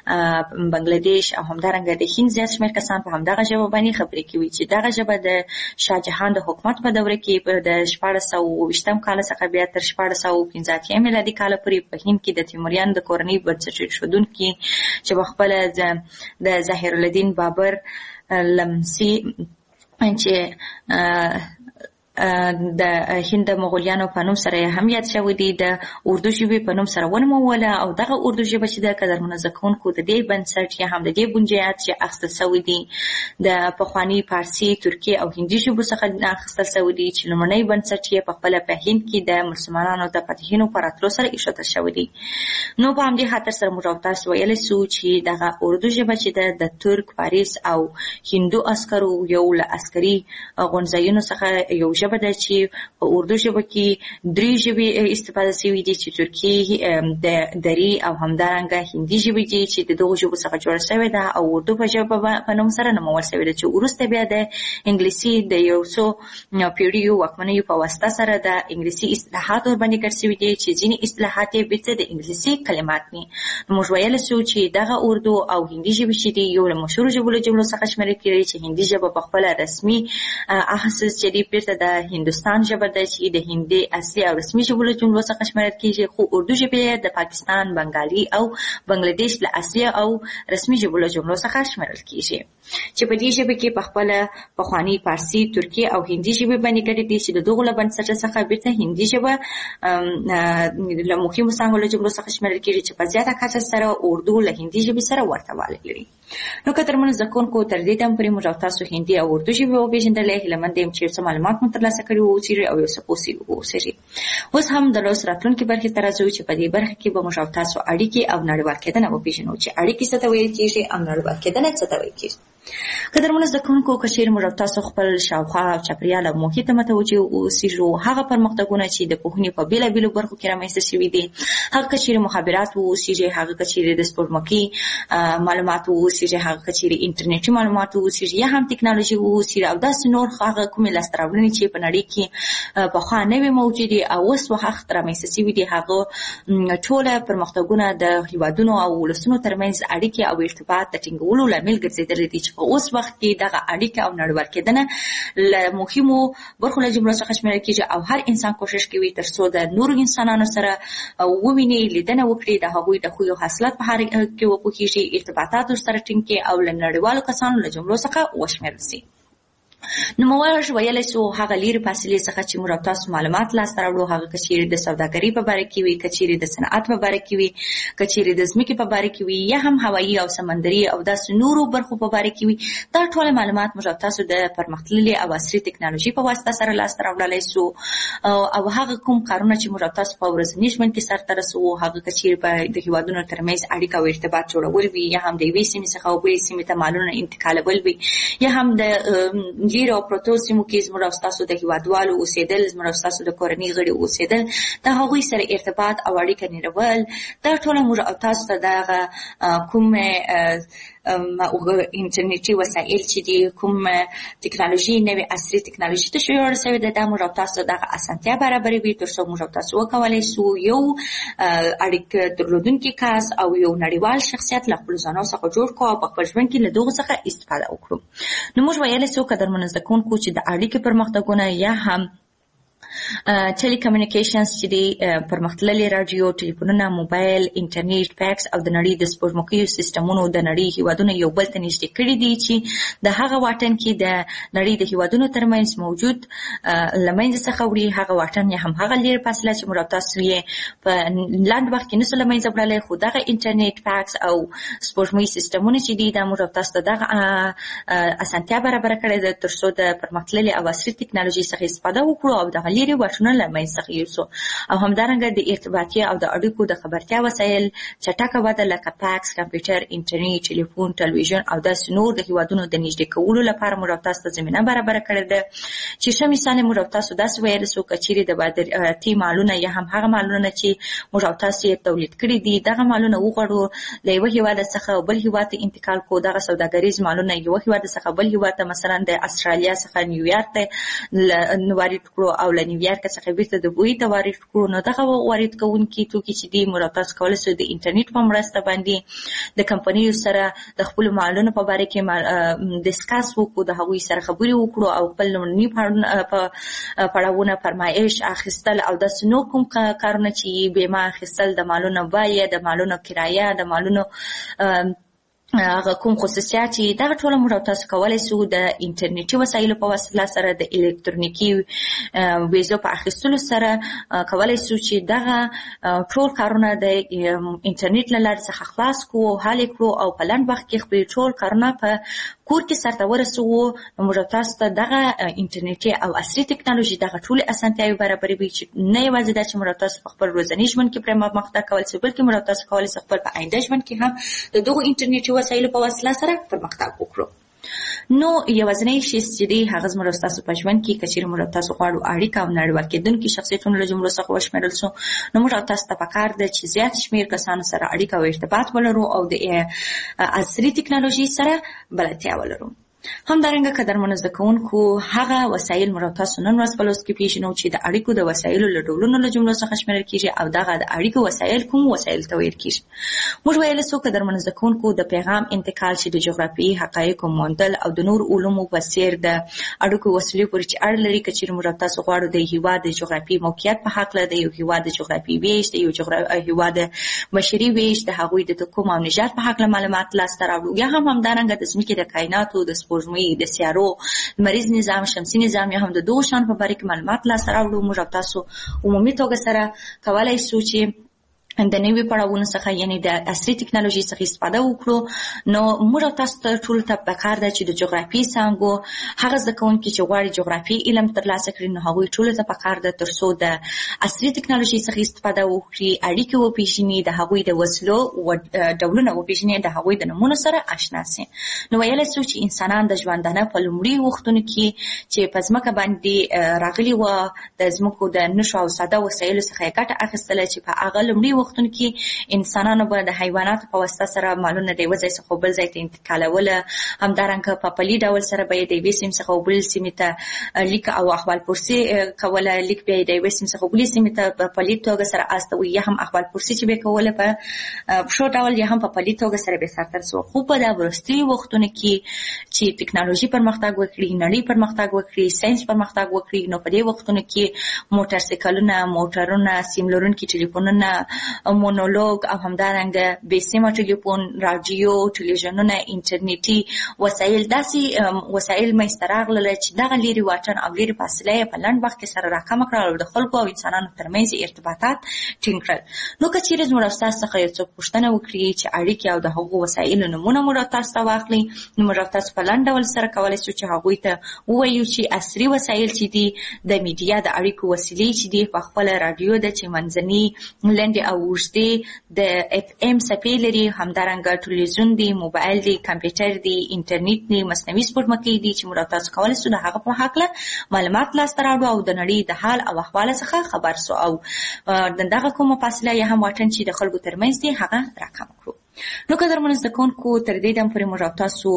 بنګلاديش او همدارنګه د هند زیات شمېر کسان په همدغه ژبه باندې خبرې کوي چې دغه ژبه د شاه جهان د حکومت معلوماتو په دوره کې د شپاړس سوه اوه ویشتم کال څخه بیا تر شپاړس سوه پنځه اتیا میلادي کال پورې په هند کې د تیموریانو د کورنۍ بنسټ ایښودونکي چې پخپله د ظاهر الدین بابر لمسی چې د هند مغولیانو په نوم سره هم یاد شوی دی د اردو ژبې په نوم سره ونوموله او دغه اردو ژبه چې د قدرمنو زده کوونکو د دې بنسټ یا هم د دې بنیاد چې اخیستل شوی دی د پخواني فارسي ترکي او هندي ژبو څخه اخیستل شوی دی چې لومړنی بنسټ یې پخپله په هند کې د مسلمانانو د فتحینو په راتلو سره ایښودل شوی دی. نو په همدې خاطر سره موږ او تاسو ویلی سو چې دغه اردو ژبه چې ده د ترک فارس او هندو عسکرو یو له عسکري غونځایونو څخه یو ژبه ده چې په اردو ژبه کې درې ژبې استفاده شوي دي چې ترکي د دری او همدارنګه هندي ژبې دي چې د دغو ژبو څخه جوړه شوې ده او اردو په ژبه په نوم سره نومول شوې ده چې وروسته بیا د انګلیسي د یو څو پیړیو واکمنیو په واسطه سره د انګلیسي اصطلاحات ورباندې ګډ شوي دي چې ځینې اصطلاحات یې بیرته د انګلیسي کلمات دي. نو موږ ویلی سو چې دغه اردو او هندي ژبې چې دي یو له مشهورو ژبو له جملو څخه شمېرل کېږي چې هندي ژبه پخپله رسمي اخیستل چې دي بیرته د هندوستان ژبه ده چې د هندي اصلي او رسمي ژبو له جملو څخه شمېرل کېږي، خو اردو ژبه د پاکستان، بنګالي او بنګلادیش له اصلي او رسمي ژبو له جملو څخه شمېرل کېږي چې په دې ژبه کې پخپله پخواني فارسي، ترکي او هندي ژبې باندې ګډې دي چې د دغو له بنسټه څخه بیرته هندي ژبه له مهمو څانګو له جملو څخه شمېرل کېږي چې په زیاته کچه سره اردو له هندي ژبې سره ورته والی لري. نو قدرمنو زده کوونکو تر دې دم پورې موږ او تاسو هندي او اردو ژبې وپېژندلې. هیله مند یم چې څه معلومات مو ترلاسه کړي واوسئ او یو څه پوه واوسئ. اوس هم د لوست راتلونکې برخې ته راځو چې په دې برخه کې به موږ او تاسو اړیکې او نړیوال کېدنه وپېژنو چې اړیکې څه ته ویل کېږي او نړیوال کېدنه څه ته ویل کېږي. قدرمنو زده کوونکو که چیرې موږ او تاسو خپل شاوخوا او چاپېریال او محیط ته متوجه اوسېږو، هغه پرمختګونه چې د پوهنې په بېلابېلو برخو کې رامنځته شوي دي، هغه که چیرې مخابرات واوسېږي، هغه که چیرې د سپوږمکۍ معلومات واوسېږي، هغه که چیرې انټرنیټي معلومات واوسېږي یا هم ټکنالوژي واوسېږي او داسې نور هغه کومې لاسته راوړنې چې په نړۍ کې پخوا نه وې موجودې او اوس وخت رامنځته شوي دي، هغه ټوله پرمختګونه د هېوادونو او ولسونو ترمنځ اړیکې او ارتباط د ټینګولو لامل ګرځېدلي دي چې په اوس وخت کې دغه اړیکه او نړیوال کېدنه له مهمو برخو له جملو څخه شمېرل کېږي او هر انسان کوشش کوي تر څو د نورو انسانانو سره وویني، لیدنه وکړي، د هغوی د خوی او خصلت په اړه کې وپوهېږي، ارتباطات ورسره ټینګ کړي او له نړیوالو کسانو له جملو څخه وشمېرل شي. نو موږ ویلی سو هغه لیرې فاصلې څخه چې موږ تاسو معلومات لاسته راوړو، هغه که چیرې د سوداګرۍ په باره کې وي، که چیرې د صنعت په باره کې وي، که چیرې د ځمکې په باره کې وي یا هم هوایي او سمندري او داسې نورو برخو په باره کې وي، دا ټول معلومات موږ تاسو د پرمختللې او عصري ټکنالوژي په واسطه سره لاسته راوړلی سو او هغه کوم کارونه چې موږ تاسو په ورځني ژوند کې سرته رسوو، هغه که چیرې په د هېوادونو ترمنځ اړیکه او ارتباط جوړول وي یا هم د یوې سیمې څخه بلې سیمې ته مالونه انتقالول وي یا هم د لیرې او پرتو سیمو کې زموږ او ستاسو د هېوادوالو اوسېدل، زموږ او ستاسو د کورنۍ غړي اوسېدل، د هغوی سره ارتباط او اړیکه نیول، دا ټوله موږ او تاسو ته دغه کوم انټرنیټي وسایل چې دي، کوم ټکنالوژي، نوې عصري ټکنالوژي ته جوړه شوې ده، دا موږ او تاسو ته دغه اسانتیا برابروي تر څو موږ او تاسو وکولی سو یو اړیکه درلودونکی کس او یو نړیوال شخصیت له خپلو ځانو څخه جوړ کړو او په خپل ژوند کې له دغو څخه استفاده وکړو. نو موږ ویلی سو قدرمنو زده کوونکو چې د اړیکې پرمختګونه یا هم ټیلی کمیونیکیشنز چې دي، پرمختللي راډیو، ټلیفونونه، موبایل، انټرنیټ، فیکس او د نړۍ د سپوږمکیو سیسټمونو د نړۍ هېوادونه یو بل ته نږدې کړي دي چې د هغه واټن کې د نړۍ د هېوادونو ترمنځ موجود له منځه څخه وړي. هغه واټن یا هم هغه لیرې فاصله چې موږ تاسو یې په لنډ وخت کې نسو له منځه وړلی، خو دغه انټرنیټ، فیکس او سپوږمۍ سیسټمونه چې دي دا موږ تاسو ته دغه اسانتیا برابره کړې ده تر څو د پرمختللې او عصري ټکنالوژۍ څخه استفاده وکړو او دغه لیرې واټنونه له منځه څخه یوسو او همدارنګه د ارتباطي او د اړیکو د خبرتیا وسایل چټکه وده لکه فیکس، کمپیوټر، انټرنیټ، ټلیفون، ټلویزیون او داسې نور د هېوادونو د نږدې کولو لپاره موږ تاسو ته زمینه برابره کړې ده چې ښه مثال یې موږ تاسو داسې ویلی سو که چیرې د بادراتي مالونه یا هم هغه مالونه چې موږ تاسو یې تولید کړي دي، دغه مالونه وغواړو له یوه هېواده څخه بل هېواد ته انتقال کړو، دغه سوداګریز مالونه یوه هېواده څخه بل هېواد ته مثلا د استرالیا څخه نیویارک ته وارد کړو او له نیویارک یارکه څخه بیرته د بوی ته وارد کړو نو دغه وارد کوونکي توکي چې دي موږ تاسو کولای شو د انټرنیټ په مرسته باندې د کمپنیو سره د خپل معلوماتو په باره کې ډیسکاس وکړو د هغوی سره خبرې وکړو او خپل لومړني پړاوونه فرمایش اخیستل او د سنو کوم کارونه چې بیمه اخیستل د مالونو بیه د مالونو کرایه د مالونو هغه کوم خصوصیات چې دا ټول موږ تاسو کولای شو د انټرنیټي وسایلو په وسیله سره د الکترونیکي ویزو په اخیستلو سره کولای شو چې دغه ټول کارونه د انټرنیټ له لارې څخه خلاص کړو حل کړو او په لنډ وخت کې خپل ټول کارونه په کور کې سرته ورسوو. موږ تاسو ته دغه انټرنیټي او عصري ټکنالوژي دغه ټول اسانتیاوې برابروي چې نه یوازې دا چې موږ تاسو په خپل ورځني ژوند کې پرې مخته کول شي بلکې موږ تاسو کولای شئ خپل په آینده ژوند کې هم د دغه انټرنیټي وسایلو په وسیله سره پرمختګ وکړو. نو یوازینی شی چې دی هغه زموږ تاسو په ژوند کې کچېر موږ تاسو غواړو اړیکه او نړیوال کېدونکي شخصیتونو له جملو څخه وشمېرل شو نو موږ تاسو ته پکار ده چې زیات شمېر کسانو سره اړیکه او ارتباط ولرو او د عصري ټکنالوژي سره بلدتیا ولرو. همدارنګه قدرمنو زده کوونکو هغه وسایل موږ تاسو نن ورځ په لوست کې پیژنو چې د اړیکو د وسایلو له ډولونو له جملو څخه شمیرل کیږي او دغه د اړیکو وسایل کوم وسایل ته ویل کیږي. موږ ویل څو قدرمنو زده کوونکو د پیغام انتقال چې د جغرافیایي حقایقو موندل او د نور علومو په څیر د اړیکو وسیلې پورې چې اړه لري کچېر موږ تاسو غواړو د هیواد د جغرافیایي موقعیت په حق له د یو هیواد د جغرافیایي ویش د یو جغرافیایي هیواد بشري ویش د هغوی د کوم او نژاد په حق له معلومات لاسته راوړو یا هم همدارنګه د ځمکې د کائناتو د سپوږمۍ د سیارو مریض نظام شمسي نظام یا هم د دوه شان په باره کې معلومات لاسته راوړو. موږ تاسو عمومي توګه سره کولای شو چې د نوي پړاوونو څخه یعنی د عصري ټکنالوژي څخه استفاده وکړو. نو موږ تاسو ته ټول ته پکار ده چې د جغرافیې څانګو هغه زده کوونکي چې غواړي جغرافیې علم ترلاسه کړي نو هغوی ټول ته پکار ده تر څو د عصري ټکنالوژي څخه استفاده وکړي اړیکې وپېژني د هغوی د وسلو ډولونه وپېژني د هغوی د نومونو سره آشنا سي. نو ویلی شو چې انسانان د ژوندانه په لومړي وختونو کې چې په ځمکه باندې راغلي وه د ځمکو د نښو او ساده وسایلو څخه یې ګټه اخیستله چې په هغه لومړي وختونو کې انسانانو به د حیواناتو په واسطه سره مالونه د یوه ځای څخه بل ځای ته انتقالوله. همدارنګه په پلي ډول سره به یې د یوې سیمې څخه بل سیمې ته لیک او احوال پرسي کوله. لیک به یې د یوې سیمې څخه بلې سیمې ته په پلي توګه سره استوي یا هم احوال پرسي چې به یې کوله په پښو ډول یا هم په پلي توګه سره به سرته رسوه. خو په دا وروستیو وختونو کې چې ټکنالوژي پرمختګ وکړي نړۍ پرمختګ وکړي ساینس پرمختګ وکړي نو په دې وختونو کې موټر سایکلونه موټرونه سیم لرونکي ټلیفونونه مونولوګ او همدارنګه بې سیمه ټلیفون رادیو ټلویزیونونه انټرنیټي وسایل داسې وسایل منځته راغلل چې دغه لرې واټن او لرې فاصله یې په لنډ وخت کې سره راکمه کړه او د خلکو او انسانانو ترمنځ ارتباطات ټینګ کړل. نو که چیرې زموږ استاد څخه یو څوک پوښتنه وکړي چې اړیکې او د هغو وسایلو نومونه موږ تاسو ته واخلي نو موږ تاسو په لنډ ډول سره کولی شو چې هغوی ته ووایو چې عصري وسایل چې دي د میډیا د اړیکو وسیلې چې دي په خپله راډیو ده چې منځني لنډې او اوږدې د اف ام څپې لري همدارنګه ټلویزیون دی موبایل دی کمپیوټر دی انټرنیټ دی مصنوعي سپوږمکۍ دي چې موږ تاسو کولی شو د هغه په هکله معلومات لاسته راوړو او د نړۍ د حال او احوال څخه خبر سو او د دغه کومه فاصله یا هم واټن چې د خلکو ترمنځ دی هغه راکم کړو. نو قدرمنو زده کوونکو تر دې دم پورې موږ تاسو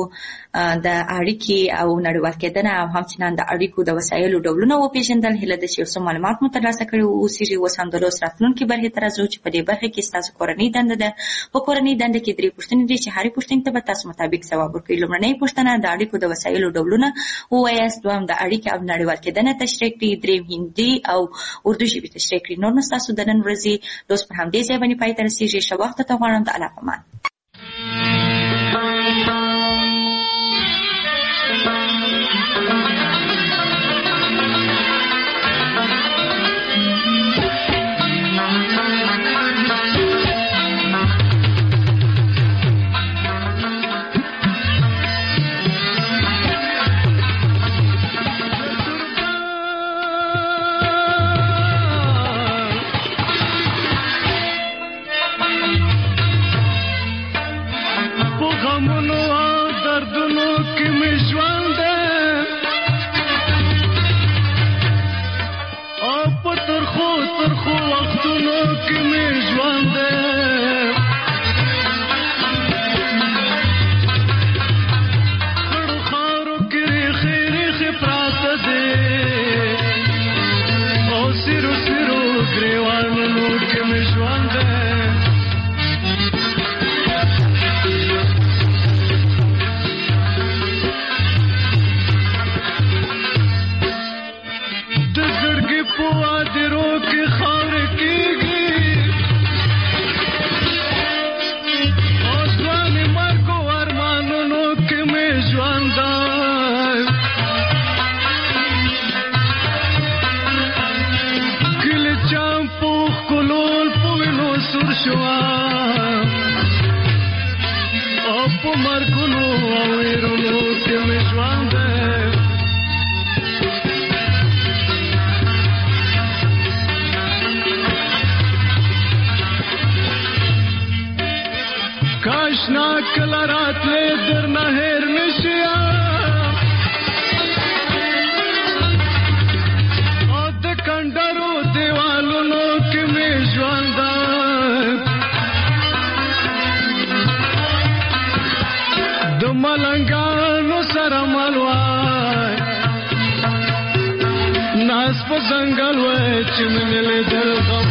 د اړیکې او نړیوال کېدنه او همچنان د اړیکو د وسایلو ډولونه وپېژندل هیله ده چې یو څه معلومات مو ترلاسه کړي اوسېږي. اوس هم د لوست راتلونکي برخې ته راځو چې په دې برخه کې ستاسو کورنۍ دنده ده. په کورنۍ دنده کې درې پوښتنې دي چې هرې پوښتنې ته به تاسو مطابق ځواب ورکړئ. لومړنۍ پوښتنه د اړیکو د وسایلو ډولونه ووایاست. دویم د اړیکې او نړیوال کېدنه تشریح کړئ. دریم هندي او اردو ژبې تشریح کړئ. نور نو ستاسو د نن ورځې لوست په همدې ځای باندې پای ته رسېږي. ښه وخت ته غواړم. د الله په امان. او ویرونو کې مې ژوند کاشنا کله راتلې درنه هېر نشي او د کندرو دیوالونو کې مې ژوند د ملنګانو سره ملوای ناس په ځنګل وای چې مې لیدل